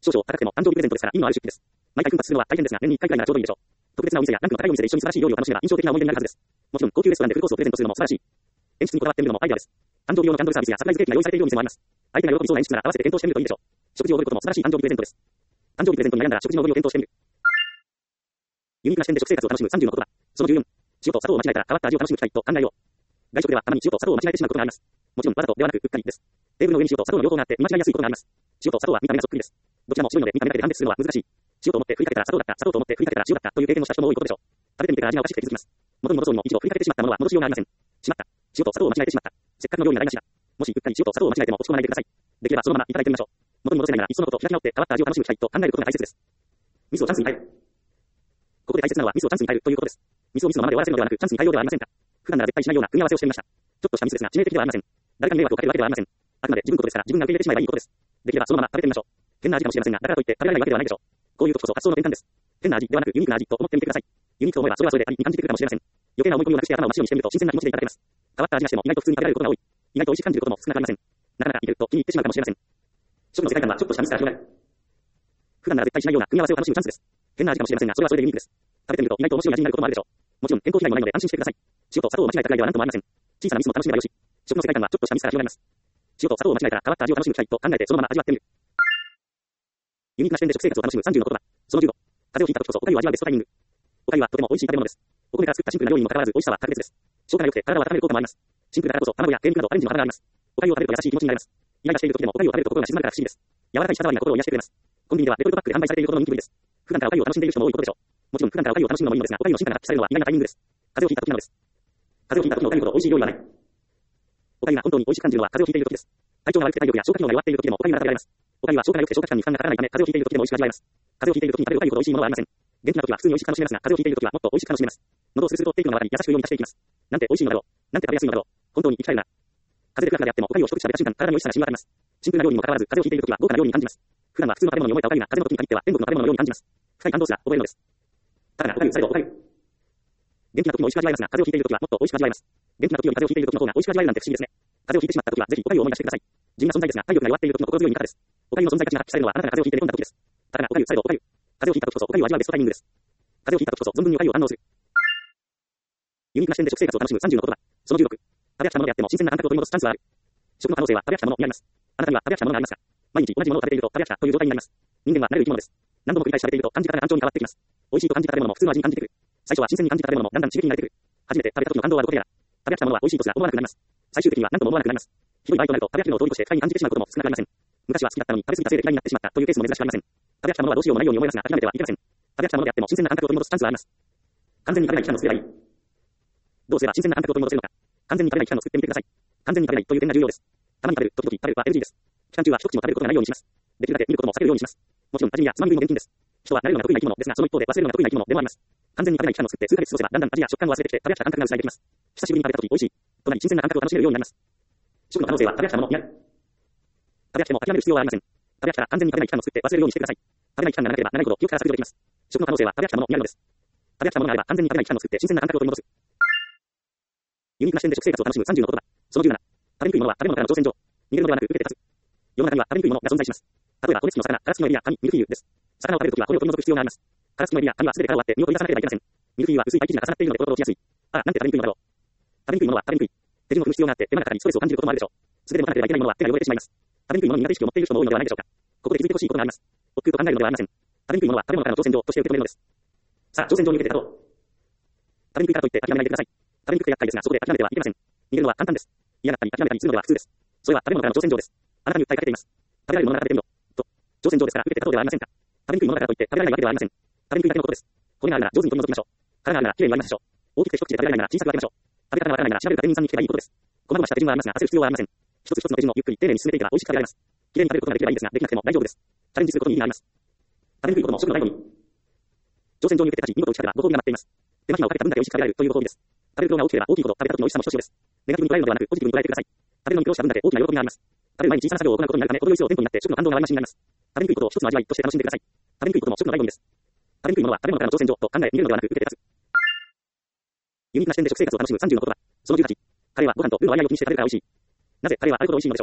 少々高くても誕生日プレゼントですから意味のある出費です。毎回奮発するのは大変ですが、年にいっかいくらいならちょうどいいでしょう。特別なお店やランクの高いお店で一緒に素晴らしい料理を楽しめば印象的な思い出になるはずです。もちろん高級レストランでフルコースをプレゼントするのも素晴らしい。演出にこだわってみるのもアイデアです。誕生日用のキャンドルサービスやサプライズケーキが用意されているお店もあります。相手が喜びそうな演出なら合わせて検討してみるといいでしょう。食事を踊ることも素晴らしい誕生日プレゼントです。誕生日プレゼントに悩んだら食事の踊りを検討してみる。ユニークな視点で食生活を楽しむさんじゅうの言葉。そのじゅうよん。塩と砂糖を間違えたら変わった味を楽しむ機会と考えよう。外食ではたまに塩と砂糖を間違えてしまうことがあります。もちろんわざとではなくうっかりです。テーブルの上に塩と砂糖の両方があって見間違いやすいことがあります。塩と砂糖は見た目がそっくりです。どちらも白いので見た目だけで判別するのは難しい。塩と思って振りかけたら砂糖だった、砂糖と思って振りかけたら塩だったという経験をした人も多いことでしょう。食べてみてから味がおかしくて気づきます。元に戻そうにも一度振りかけてしまったものは戻しようがありません。しまった。塩と砂糖を間違えてしまった。せっかくの料理が台無しだ。もしうっかり塩と砂糖を間違えても落ち込まないでください。できればそのままいただいてみましょう。元に戻せないならいっそのこと開き直って変わった味を楽しむ機会と考えることが大切です。ミスをチャンスに変える。ここで大切なのはミスをチャンスに変えるということです。ミスをミスのままで終わらせるのではなくチャンスに変えようではありませんか。普段なら絶対しないような組み合わせをしてみました。ちょっとしたミスですが致命的ではありません。誰かに迷惑をかけるわけではありません。あくまで自分のことですから自分が受け入れてしまえばいいことです。できればそのまま食べてみましょう。変な味かもしれませんが、だからといって食べられないわけではないでしょう。こういう時こそ発想の転換です。変な味ではなくユニークな味と思ってみてください。ユニークと思えばそれはそれでありに感じてくるかもしれません。余計な思い込みをなくして頭を真っ白にしてみると新鮮な気持ちでいただけます。変わった味がしても意外と普通に食べられることが多い。意外と美味しく感じることも少なくありません。なかなかいけると気に入ってしまうかもしれません。食の世界観はちょっとしたミスから広がる。普段なら絶対しないような組み合わせを楽しむチャンスです。変な味かもしれませんが、それはそれでユニークです。食べてみると意外と面白い味になることもあるでしょう。もちろん健康被害もないので安心してください。塩と砂糖を間違えたくらいでは何ともありません。小さなミスも楽しめばよし。食の世界観はちょっとしたミスから広がります。塩と砂糖を間違えたら変わった味を楽しむ機会と考えてそのまま味わってみる。ユニークな視点で食生活を楽しむさんじゅうの言葉。そのじゅうご。風邪をひいた時こそおかゆを味わうベストタイミング。おかゆはとても美味しい食べ物です。お米から作ったシンプルな料理にもかかわらず美味しさは格別です。消化が良くて体を温める効果もあります。シンプルだからこそ卵や鶏肉などアレンジの幅があります。おかゆを食べると優しい気持ちになります。イライラしている時でもおかゆを食べると心が静まるから不思議です。柔らかい舌触りが心を癒してくれます。コンビニではレトルトパックで販売されているほどの人気ぶりです。普段からおかゆを楽しんでいる人も多いことでしょう。もちろん普段からおかゆを楽しむのもいいのですが、おかゆの進化が発揮されるのは意外なタイミングです。風邪をひいた時なのです。風邪をひいた時のおかゆほど美味しい料理はない。おかゆが本当に美味しく感じるのは風邪をひいている時です。体調が悪くて体力や消化機能が弱っている時でもおかゆが食べられます。おかゆは消化が良くて消化器官に負担がかからないため風邪をひいている時でも美味しく味わえます。風邪をひいている時に食べるおかゆほど美味しいものはありません。元気な時は普通に美味しく楽しめますが、風邪をひいている時はもっと美味しく楽しめます。喉をスルスルとっていくのがに優しくように足していきます。なんて美味しいのだろう。なんて食べやすいのだろう。本当に生き返るな。風邪でクラクラであってもおかゆを一口食べた瞬間、体の美味しさが染み渡ります。シンプルな料理にもかかわらず、風邪をひいている時は豪華な料理に感じます。普段は普通の食べ物に思えたおかゆが風邪の時に限っては天国の食べ物のように感じます。深い感動すら覚えるのです。ただおかゆ、再度おかゆ。元気な時も美味しく味わえますが、風邪をひいている時はもっと美味しく味わえます。元気な時より風邪をひいている時の方が美味しく味わえるなんて不思議ですね。風邪をひいてしまった時はぜひおかゆを思い出してください。地味な存在ですが、体力が弱っている時の心強い味方です。おかゆの存在価値が発揮されるのはあなたが風邪をひいて寝込んだ時です。ただおかゆ、再度おかゆ。風邪をひいた時こそおかゆを味わうベストタイミングです。風邪をひいた時こそ存分におかゆを堪能する。ユニークな視点で食生活を楽しむさんじゅうの言葉。そのじゅうろく。食べ飽きたものであっても新鮮な感覚を取り戻すチャンスはある。食の可能性は食べ飽きたものにあります。あなたには食べ飽きたものがありますか？毎日同じものを食べていると食べ飽きたという状態になります。人間は慣れる生き物です。何度も繰り返し食べていると感じ方が単調に変わってきます。美味しいと感じた食べ物も普通の味に感じてくる。最初は新鮮に感じた食べ物もだんだん刺激に慣れてくる。初めて食べた時の感動はどこでやら。食べ飽きたものは美味しいとすら思わなくなります。最終的には何とも思わなくなります。ひどい場合となると食べ飽きるのを通り越して不快に感じてしまうことも少なくありません。昔は好きだったのに食べ過ぎたせいで嫌いになってしまったというケースも珍しくありません。食べ飽きたものはどうしようもないように思いますが諦めてはいけません。食べ飽きたものであっても新鮮な感覚を取り戻すチャンスはあります。完全に食べない期間を作ればいい。どうすれば新鮮な感覚を取り戻せるのか。完全に食べない期間を作ってみてください。完全に食べないという点が重要です。たまに食べる、時々食べるは エルジー です。期間中は一口も食べることがないようにします。できるだけ見ることも避けるようにします。もちろん味見やつまみ食いも厳禁です。人は慣れるのが得意な生き物ですが、その一方で忘れるのが得意な生き物でもあります。完全に食べない期間を作って数ヶ月過ごせばだんだん味や食感を忘れてきて食べ飽きた感覚が薄らいできます。久しぶりに食べた時美味しいとなり新鮮な感覚を楽しめるようになります。食の可能性は食べ飽きたものにある。食べ飽きても諦める必要はありません。食べ飽きたら完全に食べない期間を作って忘れるようにしてください。食べない期間が長ければ長いほど記憶から削除できます。食の可能性は食べ飽きたものにあるのです。食べ飽きたものがあれば完全に食べない期間を作って新鮮な感覚を取り戻す。ユニークな視点で食生活を楽しむさんじゅうの言葉。そのじゅうなな。食べにくいものは食べ物からの挑戦状。逃げるのではなく受けて立つ。世の中には食べにくいものが存在します。例えば骨付きの魚、殻付きのエビやカニ、ミルフィーユです。魚を食べるときは骨を取り除く必要があります。殻付きのエビやカニはすべて殻を割って身を取り出さなければいけません。ミルフィーユは薄いパイ生地が重なっているので心を落ちやすい。ああ、なんて食べにくいのだろう。食べにくいものは食べにくい。手順を踏む必要があって手間がかかりストレスを感じることもあるでしょう。すべて持たなければいけないものは手が汚れてしまいます。食べにくいものに苦手意識を持っている人も多いのではないでしょうか。ここで気づいてほしいことがあります。億劫と考えるのではありません。食べにくいものは食べ物からの挑戦状として受け止めるのです。さあ、挑戦状に向けて立とう。食べにくいからといって諦めないでください。食べにくくて厄介ですが、そこで諦めてはいけません。逃げるのは簡単です。嫌がったり諦めたりするのでは普通です。それは食べ物からの挑戦状です。あなたに訴えかけています。食べられるものなら食べてみろ。と。挑戦状ですから受けて立とうではありませんか。食べにくいものだからといって食べられないわけではありません。食べにくいだけのことです。骨があるなら上手に取り除きましょう。殻があるならきれいに割りましょう。大きくて一口で食べられないなら小さく分けましょう。食べ方がわからないなら調べる家庭人さんに聞けばいいことです。細々した手順はありますが焦る必要はありません。一つ一つの手順をゆっくり丁寧に進めていけば美味しく食べられます。きれいに食べることができればいいですが、できなくても大丈夫です。チャレンジすることに意味があります。食べにくいことも食の醍醐味。挑戦状に向けて立ち、見事打ち勝てばご褒美が待っています。手間暇をかけた分だけ美味しく食べられるというご褒美です。食べる量が大きければ大きいほど食べた時の美味しさもひとしおです。ネガティブに捉えるのではなくポジティブに捉えてください。食べるのに苦労した分だけ大きな喜びがあります。食べる前に小さな作業を行うことになるため、程よい量テンポになって食の感動が割り増しになります。食べにくいことを一つの味わいとして楽しんでください。食べにくいことも食の醍醐味です。食べにくいものは食べ物からの挑戦状と考え、逃げるのではなく受けて立つ。ユニークな視点で食生活を楽しむさんじゅうの言葉。そのじゅうはち。カレーはご飯とルーの割合を気にして食べるから美味しい。なぜカレーはあるほど美味しいのでしょうか。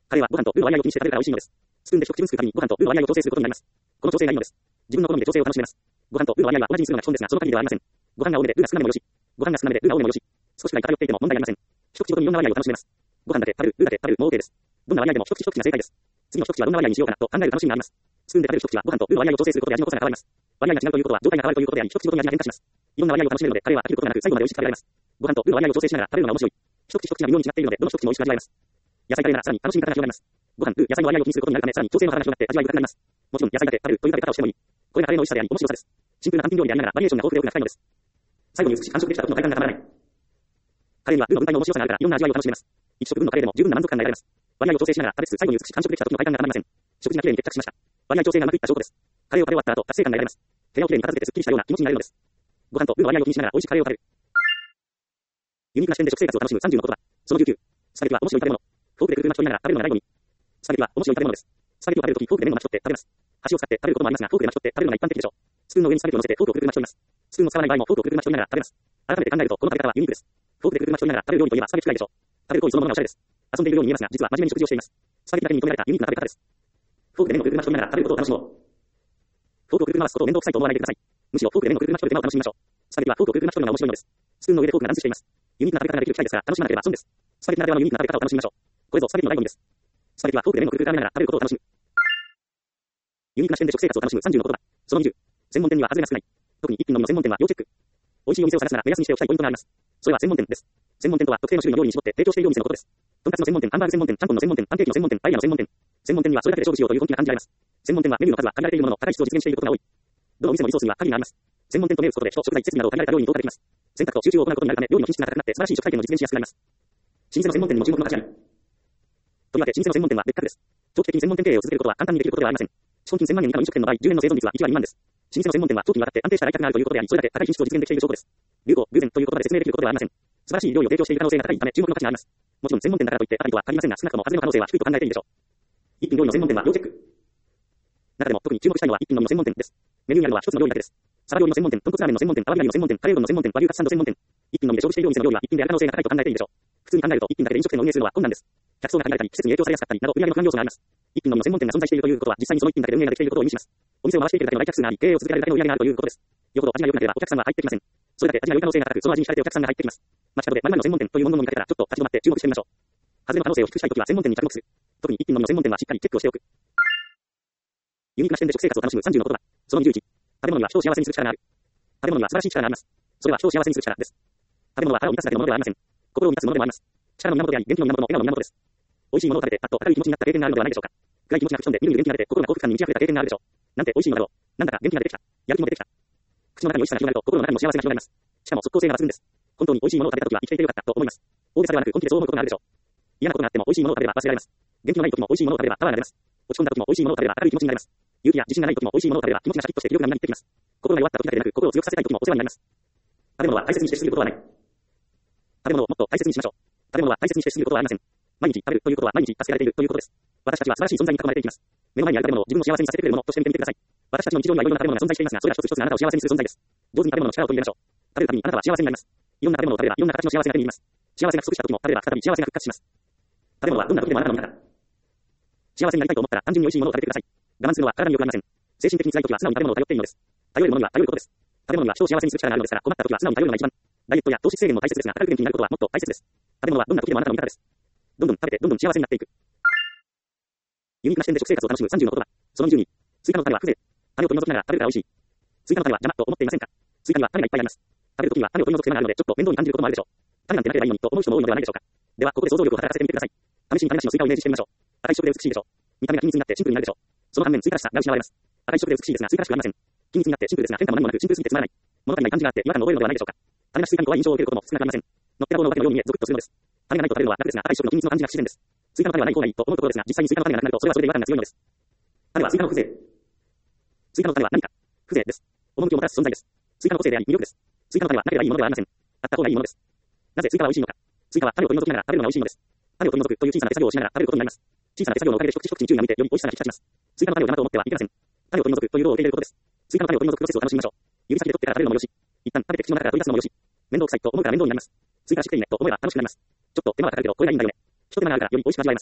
カレーはご飯とルーの割合を気にして食べるから美味しいのです。スプーンで一口分作るたびにご飯とルーの割合を調整することになります。この調整がいいのです。自分の好みで調整を楽しめます。ご飯とルーの割合は同じにするのが基本ですが、その限りではありません。ご飯が多めでルーが少なめもよし、ご飯が少なめでルーが多めもよし、少しくらい偏っていても問題ありません。一口ごとにいろんな割合を楽しめます。ご飯だけ食べる、ルーだけ食べるも OK です。どんな割合でも一口一口が正解です。次の一口はどんな割合にしようかなと考える楽しみがあります。スプーンで食べる一口はご飯とルーの割合を調整することで味の濃さが変わります。割合が違うということは状態が変わるということであり、一口ごとに味が変化します。いろんな割合を楽しめるので、カレーは飽きることがなく最後まで美味しく食べられます。ご飯とルーの割合を調整しながら食べるのが面白い。一口一口が微妙に違っているので、どの一口も美味しく味わえます。野菜カレーならさらに楽しみ方が広がります。ご飯、ルー、野菜の割合を気にすることになるため、さらに調整の幅が広がって味わい深くなります。もちろん野菜だけ食べるという食べ方をしてもいい。これがカレーの美味しさであり、面白さです。シンプルな単品料理でありながらバリエーションが豊富で奥が深いのです。最後に美しく完食できた時の快感がたまらない。カレーにはルーの分解の面白さがあるから、いろんな味わいを楽しめます。一食分のカレーでも十分な満足感が得られます。割合を調整しながら食べつつ最後に美しく完食できた時の快感がたまりません。食事が綺麗に決着しました。割合調整がうまくいった証拠です。カレーを食べ終わった後、達成感が得られます。部屋を綺麗に片付けてスッキリしたような気持ちになれるのです。ご飯とルーの割合を気にしながら美味しくカレーを食べる。ユニークな視点で食生活を楽しむさんじゅうの言葉。そのじゅうきゅう。スパゲティは面白い食べ物。フォークでくるくる巻き取りながら食べるのが醍醐味。スパゲティは面白い食べ物です。スパゲティを食べるときフォークで麺を巻き取って食べます。箸を使って食べることもありますが、フォークで巻き取って食べるのが一般的でしょう。スプーンの上にスパゲティを乗せてフォークをくるくる巻き取ります。スプーンを使わない場合もフォークをくるくる巻き取りながら食べます。改めて考えるとこの食べ方はユニークです。フォークでくるくる巻き取りながら食べる料理といえばスパゲティくらいでしょう。食べる行為そのものがおしゃれです。遊んでいるように見えますが、実は真面目に食事をしています。スパゲティだけに認められたユニークな食べ方です。フォークで麺をくるくる巻き取りながら食べることを楽しもう。フォークをくるくる回すことを面倒くさいと思わないでください。むしろフォークで麺をくるくる巻き取る手間を楽しみましょう。スパゲティはフォークをくるくる巻き取るのが面白いのです。スプーンの上でフォークがダンスしています。ユニークな食べ方ができる機会ですが、楽しまなければ損です。スパゲティならではのユニークな食べ方を楽しみましょう。これぞスパゲティの醍醐味です。スパゲティはフォークで麺をくるくる舐めながら食べることを楽しむ。ユニークな視点で食生活を楽しむさんじゅうの言葉。そのにじゅう。専門店には外れが少ない。特に一品のみの専門店は要チェック。美味しいお店を探すなら目安にしておきたいポイントがあります。それは専門店です。専門店とは特定の種類の料理に絞って提供しているお店のことです。とんかつの専門店、ハンバーグ専門店、ちゃんぽんの専門店、パンケーキの専門店、パエリアの専門店。専門店にはそれだけで勝負しようという本気が感じられます。専門店はメニューの数は限られているものの高い質を実現していることが多い。どのお店もリソースには限りがあります。専門店と銘打つことで人、食材、設備などを限られた料理に投下できます。選択と集中を行うことになるため、料理の品質が高くなって素晴らしい食体験を実現しやすくなります。老舗の専門店にも注目の価値あり。とりわけ老舗の専門店は別格です。長期的に専門店経営を続けることは簡単にできることではありません。資本金せんまん円以下の飲食店の場合、じゅうねんの生存率はいちわり未満です。老舗の専門店は長期にわたって安定した来客があるということであり、それだけ高い品質を実現できている証拠です。流行、偶然という言葉で説明できることではありません。素晴らしい料理を提供している可能性が高いため注目の価値があります。もちろん専門店だからといって高いとは限りませんが、少なくとも外れの可能性は低いと考えていいでしょう。一品料理の専門店は要チェック。中でも特に注目したいのは一品のみの専門店です。メニューにあるのは一つの料理だけです。サバ料理の専門店、豚骨ラーメンの専門店、アワビ料理の専門店、カレーうどんの専門店、和牛カツサンド専門店。一品のみで勝負しているお店の料理は一品である可能性が高いと考えていいでしょう。普通に考えると一品だけで飲食店を運営するのは困難です。客層が限られたり、季節に影響されやすかったりなど売り上げの不安要素があります。一品のみの専門店が存在しているということは実際にその一品だけで運営ができていることを意味します。お店を回していけるだけの来客数があり、経営を続けられるだけの売り上げがあるということです。よほど味が良くなければお客さんは入ってきません。それだけ味が良い可能性が高く、その味に惹かれてお客さんが入ってきます。街角で〇〇の専門店という文言を見かけたらちょっと立ち止まって注目してみましょう。外れの可能性を低くしたいときは専門店に着目する。特に一品のみの専門店はしっかりチェックをしておく。ユニークな視点で食生活を楽しむさんじゅうの言葉。そのにじゅういち。食べ物には人を幸せにする力がある。食べ物には素晴らしい力があります。それは人を幸せにする力です。食べ物は腹を満たすだけのものではありません。心を満たすものでもあります。力の源であり、元気の源も笑顔の源です。美味しいものを食べて、パッと明るい気持ちになった経験があるのではないでしょうか。暗い気持ちが吹き飛んで、みるみる元気が出て、心が幸福感に満ち溢れた経験があるでしょう。なんて美味しいのだろう。なんだか元気が出てきた。やる気も出てきた。口の中に美味しさが広がると、心の中にも幸せが広がります。しかも即効性が抜群です。本当に美味しいものを食べたときは生きていてよかったと思います。大げさではなく本気でそう思うことがあるでしょう。嫌なことがあっても美味しいものを食べれば忘れられます。元気のない時も美味しいものを食べればパワーが出ます。落ち込んだ時も美味しいものを食べれば明るい気持ちになります。勇気や自信がない時も美味しいものを食べれば気持ちがシャキッとして気力がみなぎってきます。心が弱った時だけでなく、心を強くさせたい時もお世話になります。食べ物は大切にしてしすぎることはない。食べ物をもっと大切にしましょう。食べ物は大切にしてしすぎることはありません。毎日食べるということは毎日助けられているということです。私たちは素晴らしい存在に囲まれていきます。目の前にある食べ物を自分を幸せにさせてくれるものとして見てみてください。私たちの日常にはいろんな食べ物が存在していますが、それら一つ一つがあなたを幸せにする存在です。上手に食べ物の力を取り入れましょう。食べるたびにあなたは幸せになります。いろんな食べ物を食べればいろんな形の幸せが手に入ります。幸せが不足した時も食べれば再び幸せが復活します。食べ物はどんな時でもあなたの味方。幸せになりたいと思ったら単純に美味しいものを食べてください。我慢するのは体に良くありません。精神的に辛い時は素直に食べ物を頼っていいのです。頼るものには頼ることです。食べ物には人を幸せにする力があるのですから、困った時は素直に頼るのが一番。ダイエットや糖質制限も大切ですが、明るく元気になることはもっと大切です。食べ物はどんな時でもあなたの味方です。どんどん食べてどんどん幸せになっていく。ユニークな視点で食生活を楽しむさんじゅうの言葉。そのにじゅうに。追加の種は風情。種を取り除きながら食べるから美味しい。追加の種は邪魔と思っていませんか。追加には種がいっぱいあります。食べる時には種を取り除く手間があるのでちょっと面倒に感じることもあるでしょう。種なんてなければいいのにと思う人も多いのではないでしょうか。ではここで想像力を働かせてみてください。試しに種なしの追加をイメージしてみましょう。赤い色で美しいでしょう。見た目が均一になってシンプルになるでしょう。その反面追加らしさが失われます。赤い色で美しいですが追加らしくありません。均一になってシンプルですが変化も何もなくシンプルすぎてつまらない。物足りない感じがあって違和感を覚えるのではないでしょうか。種なし追加に怖い印象を受けることも少なくありません。のっぺらぼうのお化けのように見えゾクッとするのです。種がないと食べるのは楽ですが赤い色の均一の感じが不自然です。追加の種はない方がいいと思うところですが実際に追加の種がなくなるとそれはそれで違和感が強いのです。種は追加の風情。追加の種は何か。風情です。趣をもたらす存在です。追加の個性であり魅力です。追加の種はなければいいものではありません。あった方がいいものです。なぜ追加は美味しいのか。追加は種を取り除きながら食べるのが美味しいのです。種を取り除くという小さな手作業をしながら食べることになります。小さな手作業のおかげで一口一口に注意が向いてより美味しさが引き立ちます。追加の種を邪魔と思ってはいけません。種を取り除くという道を受け入れることです。追加の種を取り除くプロセスを楽しみましょう。指先で取ってから食べるのもよし。一旦食べて口の中から取り出すのもよし。面倒くさいと思うから面倒になります。追加していいねと思えば楽しくなります。ちょっと手間がかかるけどこれがいいんだよね。一手間があるからより美味しく味わえます。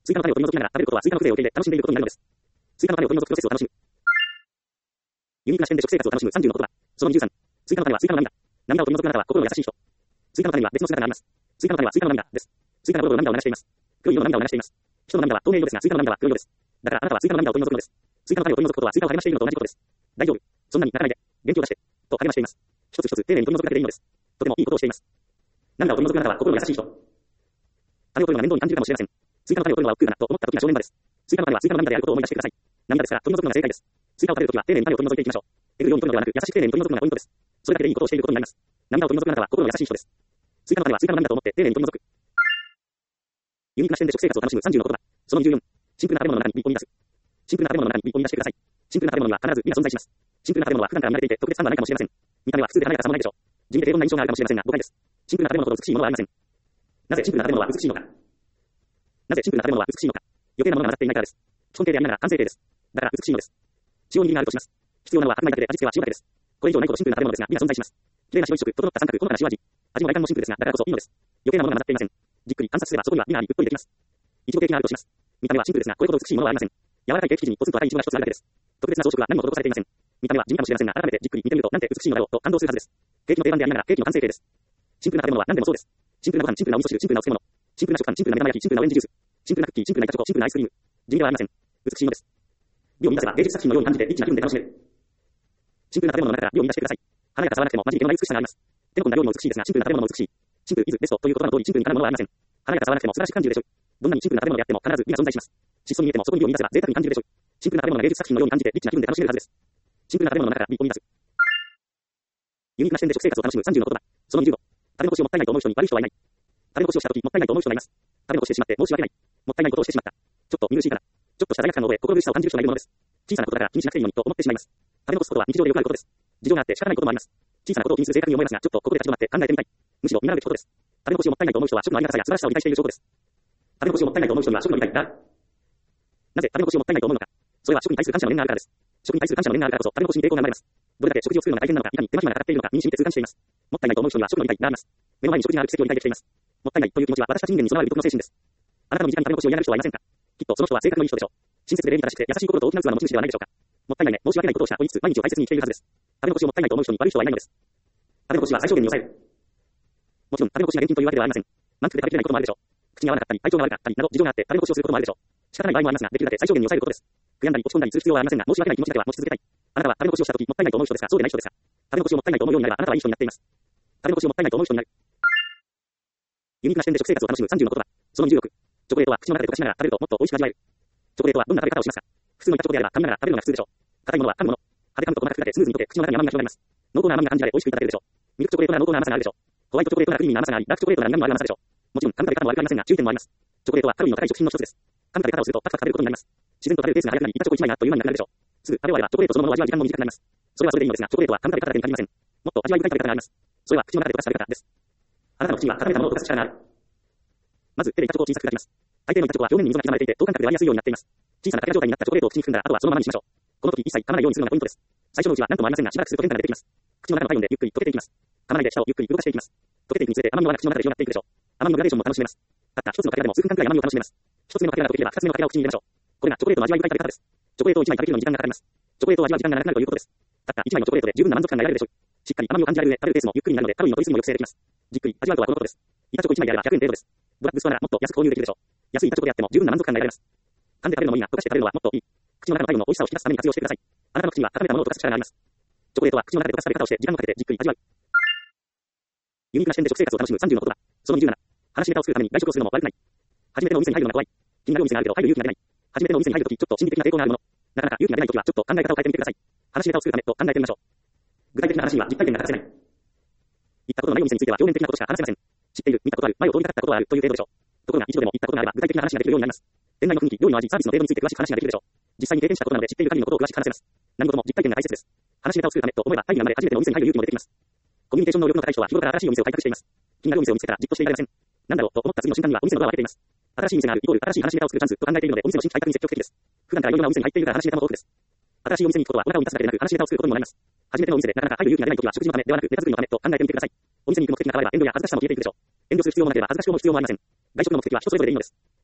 追加の種を取り除きながら食べることは追加の風情を受け入れ楽しんでいることになるのです。追加の種を取り除くプロセスを楽しむ。ユニークな視点で食生活を楽しむさんじゅうの言葉。そのにじゅうさん。追加の種は追加の涙。涙を取り除くあなたは心が優しい人。追加の種には別の姿があります。追加の種は追加の涙です。追加の心の涙を流しています。黒い色の涙を流しています。人の涙は透明色ですが、追加の涙は黒色です。だからあなたは追加の涙を取り除くのです。追加の種を取り除くことは追加を励ましているのと同じことです。大丈夫。そんなに泣かないで。元気を出して。と励ましています。一つ一つ丁寧に取り除くだけでいいのです。とてもいいことをしています。涙を取り除くあなたは心が優しい人。種を取るのが面倒に感じるかもしれません。追加の種を取るのは億劫だなと思った時が正念場です。追加の種は追加の涙であることを思い出してください。涙ですから取り除くのが正解です。追加を食べるときは丁寧に種を取り除いていきましょう。得るように取るのではなく優しく丁寧に取り除くのがポイントです。それだけでいいことをしていることになります。涙を取り除くあなたは心の優しい人です。追加の種は追加の涙と思って丁寧に取り除く。ユニークな視点で食生活を楽しむさんじゅうの言葉。そのにじゅうよん。シンプルな食べ物の中に一本に出す。シンプルな食べ物の中に一本に出してください。シンプルな食べ物には必ず美が存在します。シンプルな食べ物は普段から見慣れていて特別感はないかもしれません。見た目は普通で華やかさもないでしょう。地味で平凡な印象があるかもしれませんが誤解です。シンプルな食べ物ほど美しいものはありません。なぜシンプルな食べ物は美しいのか。なぜシンプルな食べ物は美しいのか。余計なものが混ざっていないからです。基本形でありながら完成形です。だから美しいのです。塩に意味があるとします。必要なのは白米だけで味付けは塩だけです。これ以上ないほどシンプルな食べ物ですが美が存在します。綺麗な白一色、整った三角、ほのかな塩味。味も外観もシンプルですがだからこそいいのです。余計なものが混ざっていません。じっくり観察すればそこには美がありうっとりできます。いちごケーキがあるとします。見た目はシンプルですがこれほど美しいものはありません。柔らかいケーキ生地にポツンと赤いイチゴが一つあるだけです。特別な装飾は何も施されていません。見た目は地味かもしれませんが改めてじっくり見てみるとなんて美しいのだろうと感動するはずです。ケーキの定番でありながらケーキの完成形です。シンプルな食べ物は何でもそうです。シンプルなご飯、シンプルなお味噌汁、シンプルなお漬物、シンプルな食パン、シンプルな目玉焼き、シンプルなオレンジジュース、シンプルなクッキー、シンプルな板チョコ、シンプルなアイスクリーム。地味ではありません。美しいのです。美を見出せば芸術作品のように感じてリッチな気分で楽しめる。シンプルな食べ物の中から美を見出してください。華やかさはなくてもマジで手のない美しさがあります。手の込んだ料理も美しいですがシンプルな食べ物も美しい。シンプルイズベストという言葉の通りシンプルにかなうものはありません。華やかさはなくても素晴らしく感じるでしょう。どんなにシンプルな食べ物であっても必ず美が存在します。質素に見えてもそこに美を見出せば贅沢に感じるでしょう。シンプルな食べ物が芸術作品のように感じてリッチな気分で楽しめるはずです。シンプルな食べ物の中から美を見出す。ユニークな視点で食生活を楽しむさんじゅうの言葉。そのにじゅうご。食べ残しをもったいないと思う人に悪い人はいない。食べ残しをしたときもったいないと思う人がいます。食べ残してしまって申し訳ない。もったいないことをしてしまった。ちょっと見苦しいから。ちょっとした罪悪感の覚え、心苦しさを感じる人がいるものです。小さなことだから気にしなくていいのにと思ってしまいます。食べ残すことは日常でよくあることです。事情があって仕方ないこともあります。小さなことを気にする性格に思いますが、ちょっとここで立ち止まって考えてみたい。むしろ見習うべきことです。食べ残しをもったいないと思う人は食のありがたさや素晴らしさを理解している証拠です。食べ残しをもったいないと思う人には食の理解がある。なぜ食べ残しをもったいないと思うのか。それは食に対する感謝の念があるからです。食に対する感謝の念があるからこそ食べ残しに抵抗が生まれます。どれだけ食事を作るのが大変なのか、いかに手間暇がかかっているのか身に染みて痛感しています。もったいないと思う人には食の理解があります。目の前に食事がある奇跡を理解できています。もったいないという気持ちは私たち人間に備わる美徳の精神です。あなたの身近に食べ残しを嫌がる人はいませんか。きっとその人は性格のいい人でしょう。親切で礼儀正しくて優しい心と大きな器の持ち主ではないでしょうか。もったいないね、申し訳ないことをしたと言いつつ毎日を大切に生きているはずです。食べ残しをもったいないと思う人に悪い人はいないのです。食べ残しは最小限に抑える。もちろん食べ残しが厳禁というわけではありません。満腹で食べきれないこともあるでしょう。口に合わなかったり体調が悪かったりなど事情があって食べ残しをすることもあるでしょう。仕方ない場合もありますができるだけ最小限に抑えることです。悔やんだり落ち込んだりする必要はありませんが申し訳ない気持ちだけは持ち続けたい。あなたは食べ残しをしたときもったいないと思う人ですか、そうでない人ですか。食べ残しをもったいないと思うようになればあなたはいい人になっています。食べ残しをもったいないと思う人になる。ユニークな視点で食生活を楽しむさんじゅうの言葉。そのにじゅうろく。チョコレートは口の中で溶かしながら食べるともっと美味しく味わえる。チョコレートはどんな食べ方をしますか。普通の板チョコであれば噛みながら食べるのが普通でしょう。硬いものは噛むもの。歯で噛むと細かく砕けスムーズに溶け口の中に甘みが広がります。濃厚な甘みが感じられ美味しくいただけるでしょう。ミルクチョコレートな濃厚な甘さがあるでしょう。ホワイトチョコレートなクリーミーな甘さがあり、ダークチョコレートな苦味もある甘さでしょう。もちろん噛む食べ方も悪くありませんが注意点もあります。チョコレートはカロリーの高い食品の一つです。噛む食べ方をするとパクパク食べることになります。自然と食べるペースが速くなり板チョコいちまいがあっという間になくなるでしょう。すぐ食べ終わればチョコレートそのものを味わう時間も短くなります。それはそれでいいのですがチョコレートは噛む食べ方だけに限りません。もっと味わい深い食べ方があります。それは口の中で溶かした食べ方です。あなたの口には固めたものを溶かす力がある。まず手で板チョコを小さく砕きます。大抵の板チョコは表面に溝が刻まれていて等間隔で割りやすいようになっています。小さな塊状態になったチョコレートを口に含んだらあとはそのままにしましょう。この時一切噛まないようにするのがポイントです。最初のうちは何ともありませんがしばらくすると変化が出てきます。口の中の体温でゆっくり溶けていきます。噛まないで舌をゆっくり動かしていきます。溶けていくにつれて甘みの輪が口の中で広がっていくでしょう。甘みのグラデーションも楽しめます。たった一つのかけらでも数分間くらい甘みを楽しめます。一つ目のかけらが溶ければ二つ目のかけらを口に入れましょう。これがチョコレートの味わい深い食べ方です。チョコレートを一枚食べきるのに時間がかかります。チョコレートを味わう時間がなくなるということです。たった一枚のチョコレートで十分な満足感が得られるでしょう。しっかり甘みを感じられる上、食べるペースもゆっくりになるのでカロリーの取りすぎも抑制できます。じっくり味わうとはこのことです。板チョコいちまいであればひゃくえん程度です。ドラッグストアならもっと安く購入できるでしょう。安い板チョコであっても十分な満足感が得られます。噛んで食べるのもいいが溶かして食べるのはもっといい。口の中の体温の美味しさを引き出すために活用してください。あなたの口には固めたものを溶かす力があります。チョコレートは口の中で溶かす食べ方をして時間をかけてじっくり味わう。ユニークな視点で食生活を楽しむさんじゅうの言葉。そのにじゅうなな。話しネタを作るために外食をするのも悪くない。初めてのお店に入るのが怖い。気になるお店があるけど入る勇気が出ない。初めてのお店に入るときちょっと心理的な抵抗があるもの。なかなか勇気が出ないときはちょっと考え方を変えてみてください。話しネタを作るためと考えてみましょう。具体的な話には実体験が欠かせない。行ったことのないお店については表面的なことしか話せません。知っている、見たことある、前を通りかかったことがあるという程度でしょう。ところが一度でも行ったことがあれば具体的な話ができるようになります。店内の雰囲気、料理の味、サービスの程度について詳しく話ができるでしょう。実際に経験したことなので知っている限りのことを詳しく話せます。何事も実体験が大切です。話しネタを作るためと思えば会議が生まれ初めてのお店に入る勇気も出てきます。コミュニケーション能力の高い人は日頃から新しいお店を開拓しています。気になるお店を見つけたらじっとしていられません。なんだろうと思った次の瞬間にはお店のドアを開けています。新しい店があるイコール新しい話しネタを作るチャンスと考えているのでお店の新規開拓に積極的です。普段からいろいろなお店に入っているから話しネタも多くです。新しいお店に行くことはお腹を満たすだけでなく話しネタを作ることにもなります。初めてのお店でなかなか入る勇気が出ないときは食事のためではなくネタ作りのためと考えてみてください。お店に行く目的が変われば遠慮や恥ずかしさも消えていくでしょう。遠慮する必要もなければ恥ずかしく思う必要もありません。外食の目的は人それぞれでいいのです。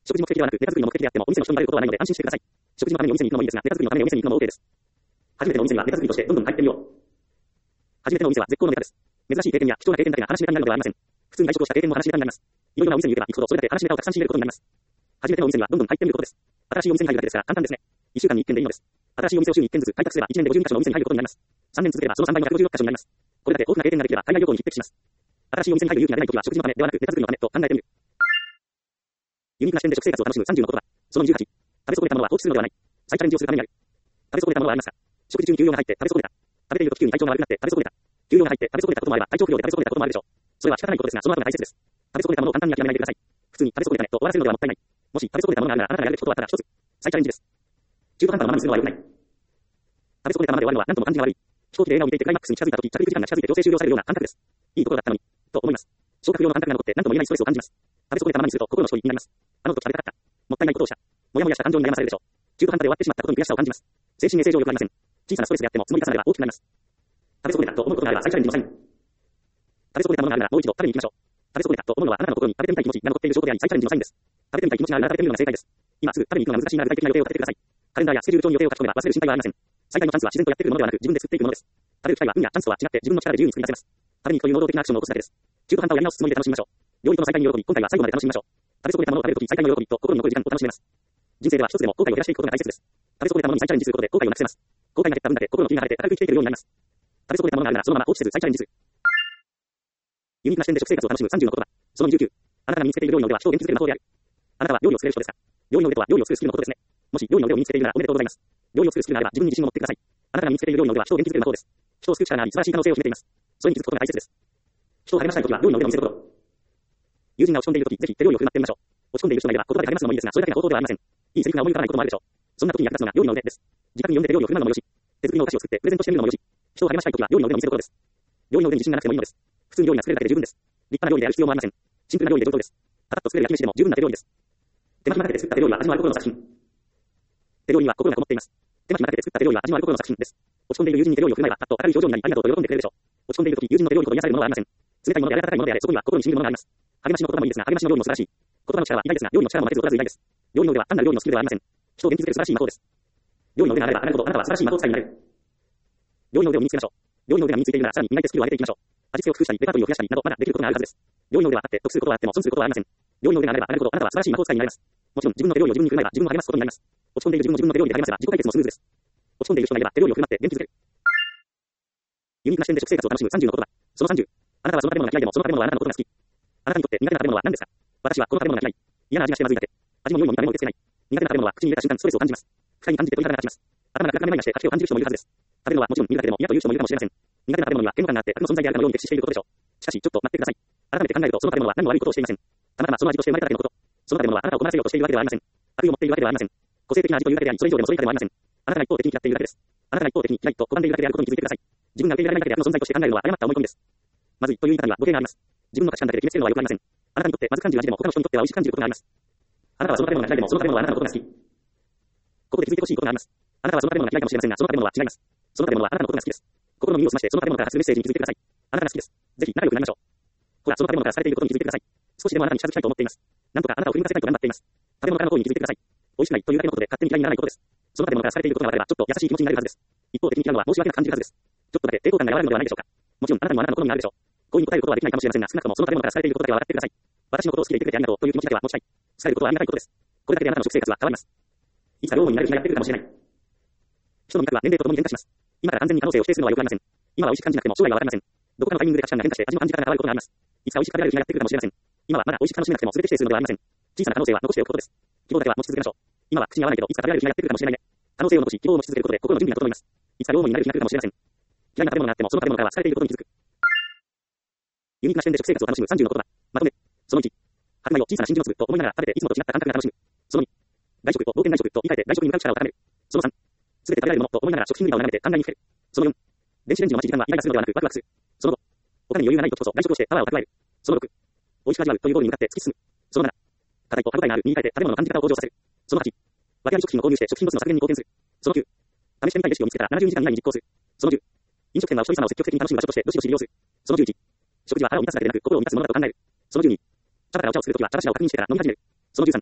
食事目的ではなく、ネタ作りの目的であっても、お店の人になることはないので安心してください。食事のためにお店に行くのもいいですが、ネタ作りのためにお店に行くのも OK です。初めてのお店にはネタ作りとしてどんどん入ってみよう。初めてのお店は絶好のネタです。珍しい経験や貴重な経験だけが話ネタになるのではありません。普通に外食をした経験も話ネタになります。いろいろなお店に行けば行くほど、それだけ話ネタをたくさん仕入れることになります。初めてのお店にはどんどん入ってみることです。新しいお店に入るだけですから簡単ですね。いっしゅうかんにいっけんでいいのです。新しいお店を週にいっけんずつ開拓すればいちねんでごじゅうにか所のお店に入ることになります。さんねん続ければそのさんばいのひゃくごじゅうろっか所になります。これだけ豊富な経験ができれば海外旅行に匹敵します。新しいお店に入る勇気が出ないときは食事のためではなくネタ作りのためと考えてみる。ユニークな視点で食生活を楽しむさんじゅうの言葉。そのにじゅうはち。食べ損ねたものは放置するのではない。再チャレンジをするためにある。食べ損ねたものはありますか？食事中に休養が入って食べ損ねた。食べていると気球に体調が悪くなって食べ損ねた。休養が入って食べ損ねたこともあれば体調不良で食べ損ねたこともあるでしょう。それは仕方ないことですが、その後が大切です。食べ損ねたものを簡単に諦めないでください。普通に食べ損ねたねと終わらせるのではもったいない。もし食べ損ねたものがあるならあなたがやるべきことはただ一つ。再チャレンジです。中途半端なままにするのは良くない。食べ損ねたままで終わるのは何とも感じが悪い。飛行機で映画を見ていてクライマックスに近づいたとき、着陸時間が近づいて強制終了されるような感覚です。いいところだったのに、と思います。消化不良の感覚が残って何とも言えないストレスを感じます。食べ損ねたままにすると心の処理になります。あの時食べたかった。もったいないことをした。もやもやした感情に悩まされるでしょう。中途半端で終わってしまったことに悔しさを感じます。精神衛生上良くありません。小さなストレスであっても積もり重ねれば大きくなります。食べ損ねたと思うことがあれば再チャレンジのサイン。食べ損ねたものがあるならもう一度食べに行きましょう。食べ損ねたと思うのはあなたの心に食べてみたい気持ちが残っている証拠であり再チャレンジのサインです。食べてみたい気持ちがあるなら食べてみるのが正解です。今すぐ食べに行くのが難しいなら具体的な予定を立ててください。カレンダーやスケジュール帳に予定を書き込めば忘れる心配はありません。最大のチャンスは自然とやってくるものではなく自分で作っていくものです。食べる機会は運やチャンスとは違って自分の力で自由に作り出せます。食べに行くという能動的なアクションを起こすだけです。中途半端をやり直すつもりで楽しみましょう。料理との再会に喜び、今回は最後まで楽しみましょう。食べ損ねたものを食べるとき再会の喜びと心に残る時間を楽しめます。人生では一つでも後悔を減らしていくことが大切です。食べ損ねたものに再チャレンジすることで後悔をなくせます。後悔が減った分だけ心の気が晴れて明るく生きていけるようになります。食べ損ねたものがあるならそのまま放置せず再チャレンジする。ユニークな視点で食生活を楽しむさんじゅうの言葉。そのにじゅうきゅう。あなたが身につけている料理の腕は人を元気づける魔法である。あなたは料理を作れる人ですか？料理の腕とは料理を作るスキルのことですね。もし料理の腕を身につけているならおめでとうございます。料理を作るスキルがあれば自分に自信を持ってください。あなたが身につけている料理の腕は人を元気づける魔法です。人を救う力があり素晴らしい可能性を秘めています。それに気づくことが大切です。人を励ましたいときは料理の腕を見せること。友人が落ち込んでいるときぜひ手料理を振る舞ってみましょう。落ち込んでいる人がいれば言葉で励ますのもいいですが、それだけが方法ではありません。いいセリフが思い浮かばないこともあるでしょう。そんな時に役立つのが料理の腕です。自宅に呼んで手料理を振る舞うのもよし、手作りのお菓子を作ってプレゼントしてみるのもよし、人を励ましたいときは料理の腕を見せることです。料理の腕に自信がなくてもいいのです。普通に料理が作れるだけで十分です。立派な料理である必要もありません。シンプルな料理で上等です。パパッと作れる焼き飯でも十分な手料理です。手間暇かけて作った手料理は味のある心の作品。手料理には心がこもっています。手間暇かけて作った手料理は味のある心の作品です。落ち込んでいる友人に手料理を振る舞えば、パッと明るい表情になり、ありがとうと喜んでくれるでしょう。落ち込んでいるとき、友人の手料理ほど癒されるものはありません。冷たいものであれ温かいものであれ、そこには心に染みるものがあります。励ましの言葉もいいですが、励ましの料理も素晴らしい。言葉の力は偉大ですが、料理の力も負けず劣らず偉大です。料理の腕は単なる料理のスキルではありません。人を元気づける素晴らしい魔法です。料理の腕があればあるほどあなたは素晴らしい魔法使いになれる。料理の腕を身につけましょう。料理の腕が身についているならさらに磨いてスキルを上げていきましょう。味付けを工夫したり、レパートリーを増やしたりなどまだできることがあるはずです。料理の腕はあって得することはあっても損することはありません。料理の腕があればあるほどあなたは素晴らしい魔法使いになれます。もちろん自分の手料理を自分に振る舞えば自分を励ますことになります。落ち込んでいる自分の自分の手料理で励ませば自己解決もスムーズです。落ち込んでいる人がいれば手料理を振る舞って元気づける。ユニークな視点で食生活を楽しむさんじゅうの言葉。そのさんじゅう。あなたはその食べ物が嫌いでもその食べ物はあなたのことが好き。あなたにとって苦手な食べ物は何ですか？私はこの食べ物が嫌い。嫌な味がしてまずいだけ。味も匂いも見た目も受け付けない。苦手な食べ物は口に入れた瞬間ストレスを感じます。不快に感じて鳥肌が立ちます。頭がガラガラメラメラして吐き気を感じる人もいるはずです。食べるのはもちろん苦手でも嫌という人もいるかもしれません。苦手な食べ物には嫌悪感があって悪の存在であるかのように決していることでしょう。しかしちょっと待ってください。改めて考えるとその食べ物は何も悪いことをしていません。たまたまその味として生まれただけのこと。その食べ物はあなたを困らせようとしているわけではありません。悪意を持っているわけではありません。個性的な味というだけであり、それ以上でもそれ以下でもありません。あなたが一方的に嫌っているだけです。あなたが一方的に嫌いと拒んでいるだけであることに気づいてください。自分が受け入れられないだけで悪の存在として考えるのは誤った思い込みです。まずいという言い方には語弊があります。自分の価値観だけで決めつけるのは良くありません。あなたにとってまず感じる味でも他の人にとっては美味しく感じることがあります。あなたはその食べ物が嫌いでもその食べ物はあなたのことが好き。ここで気づいてほしいことがあります。あなたはその食べ物が嫌いかもしれませんが、その食べ物は違います。その食べ物はあなたのことが好きです。心の耳を澄ましてその食べ物から発するメッセージに気づいてください。あなたが好きです。ぜひ仲良くなりましょう。ほら、その食べ物からされていることに気づいてください。少しでもあなたに近づきたいと思っています。なんとかあなたを振り向かせたいと頑張っています。食べ物からの行為に気づいてください。美味しくないというだけのことで勝手に嫌いにならないことです。その食べ物からされていることが分かればちょっと優しい気持ちになるはずです。一方的に嫌うのは申し訳なく感じるはずです。ちょっとだけ抵抗感が和らぐのではないでしょうか。もちろんあなたにもあなたの好みがあるでしょう。好意に応えることはできないかもしれませんが、少なくともその食べ物からされていることだけは分かってください。私のことを好きでいてくれてありがとうという気持ちだけは持ちたい。好かれることはありがたいことです。これだけであなたの食生活は変わります。いつか老後になる日がやってくるかもしれない。人の味覚は年齢とともに変化します。今から完全に可能性を否定するのはよくありません。今は美味しく感じなくても将来はわかりません。どこかのタイミングで価値観が変化して味の感じ方が変わることがあります。いつか美味しく食べられる日がやってくるかもしれません。今はまだ美味しく楽しめなくても全て否定するのではありません。小さな可能性は残しておくことです。希望だけは持ち続けましょう。今は口に合わないけどいつか食べられる日がやってくるかもしれないね。可能性を残し希望を持ち続けることで心の準備が整います。いつか老後になる日が来るかもしれません。嫌いな食べ物があってもその食べ物からは好かれていることに気づく。ユニークな視点で食生活を楽しむさんじゅうの言葉。まとめ。そのいち。白米を小さな真珠の粒と思いながら食べていつもと違った感覚が楽しむ。そのに。外食を冒険内食と言い換えて外食に向かう力を高める。そのさん。すべて食べられるものと思いながら食品売り場を眺めて考えにふける。そのよん。電子レンジの待ち時間はイライラするのではなくワクワクする。そのご。お金に余裕がない時こそ外食をしてパワーを蓄える。そのろく。美味しく味わうというゴールに向かって突き進む。そのなな。硬いと歯応えがあるに言い換えて食べ物の感じ方を向上させる。そのはち。割合食品を購入して食品ロスの削減に貢献する。そのきゅう。試してみたいレシピを見つけたらななじゅうにじかん以内に実行する。そのじゅう。飲食店はお一人様を積極的に楽しむ場所としてどしどし利用する。そのじゅういち。食事は腹を満たすだけでなく心を満たすものだと考える。そのじゅうに。茶葉からお茶を作るときは茶柱を確認してから飲み始める。そのじゅうさん。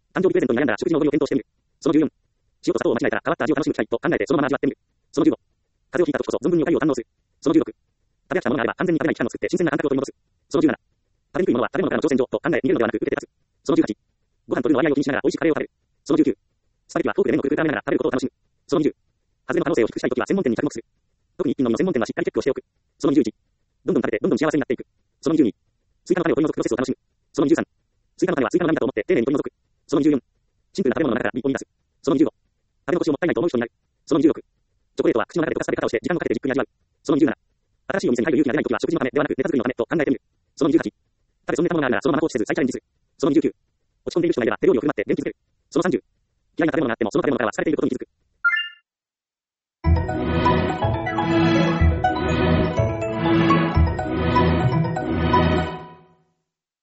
誕生日プレゼントに悩んだら食事のおごりを検討してみる。そのじゅうよん、塩と砂糖を間違えたら変わった味を楽しむ機会と考えてそのまま味わってみる。そのじゅうご、風邪をひいた時こそ存分におかゆを堪能する。そのじゅうろく、食べ飽きたものがあれば完全に食べない期間を作って新鮮な感覚を取り戻す。そのじゅうなな、食べにくいものは食べ物からの挑戦状と考え逃げるのではなく受けて立つ。そのじゅうはち、ご飯とるの割合を気にしながら美味しいカレーを食べる。そのじゅうきゅう、スパゲティはフォークで麺をくるくる食べながら食べることを楽しむ。そのにじゅう、外れの可能性を低くしたいときは専門店に着目する。特に一品のみの専門店はしっかりチェックをしておく。そのにじゅういち、どんどん食べてどんどん幸せになっていく。そのにじゅうに、追加の種を取り除くプロセスを楽しむ。そのにじゅうさん、追加の種は追加の波だと思って丁寧に取り除く。そのにじゅうよん、シンプルな食べ物の中から一本に出す。そのにじゅうご、食べ残しをもったいないと思う人になる。そのにじゅうろく、チョコレートは口の中で溶かす食べ方をして時間をかけてじっくり味わう。そのにじゅうなな、新しいお店に入る勇気が出ないときは食事のためではなくネタ作りのためと考えてみる。そのにじゅうはち、食べ損ねたものがあるならそのまま放置せず再チャレンジする。そのにじゅうきゅう、落ち込んでいる人がいれば手料理を振る舞って元気づける。そのさんじゅう、嫌いな食べ物があってもその食べ物からは疲れていることに気づく。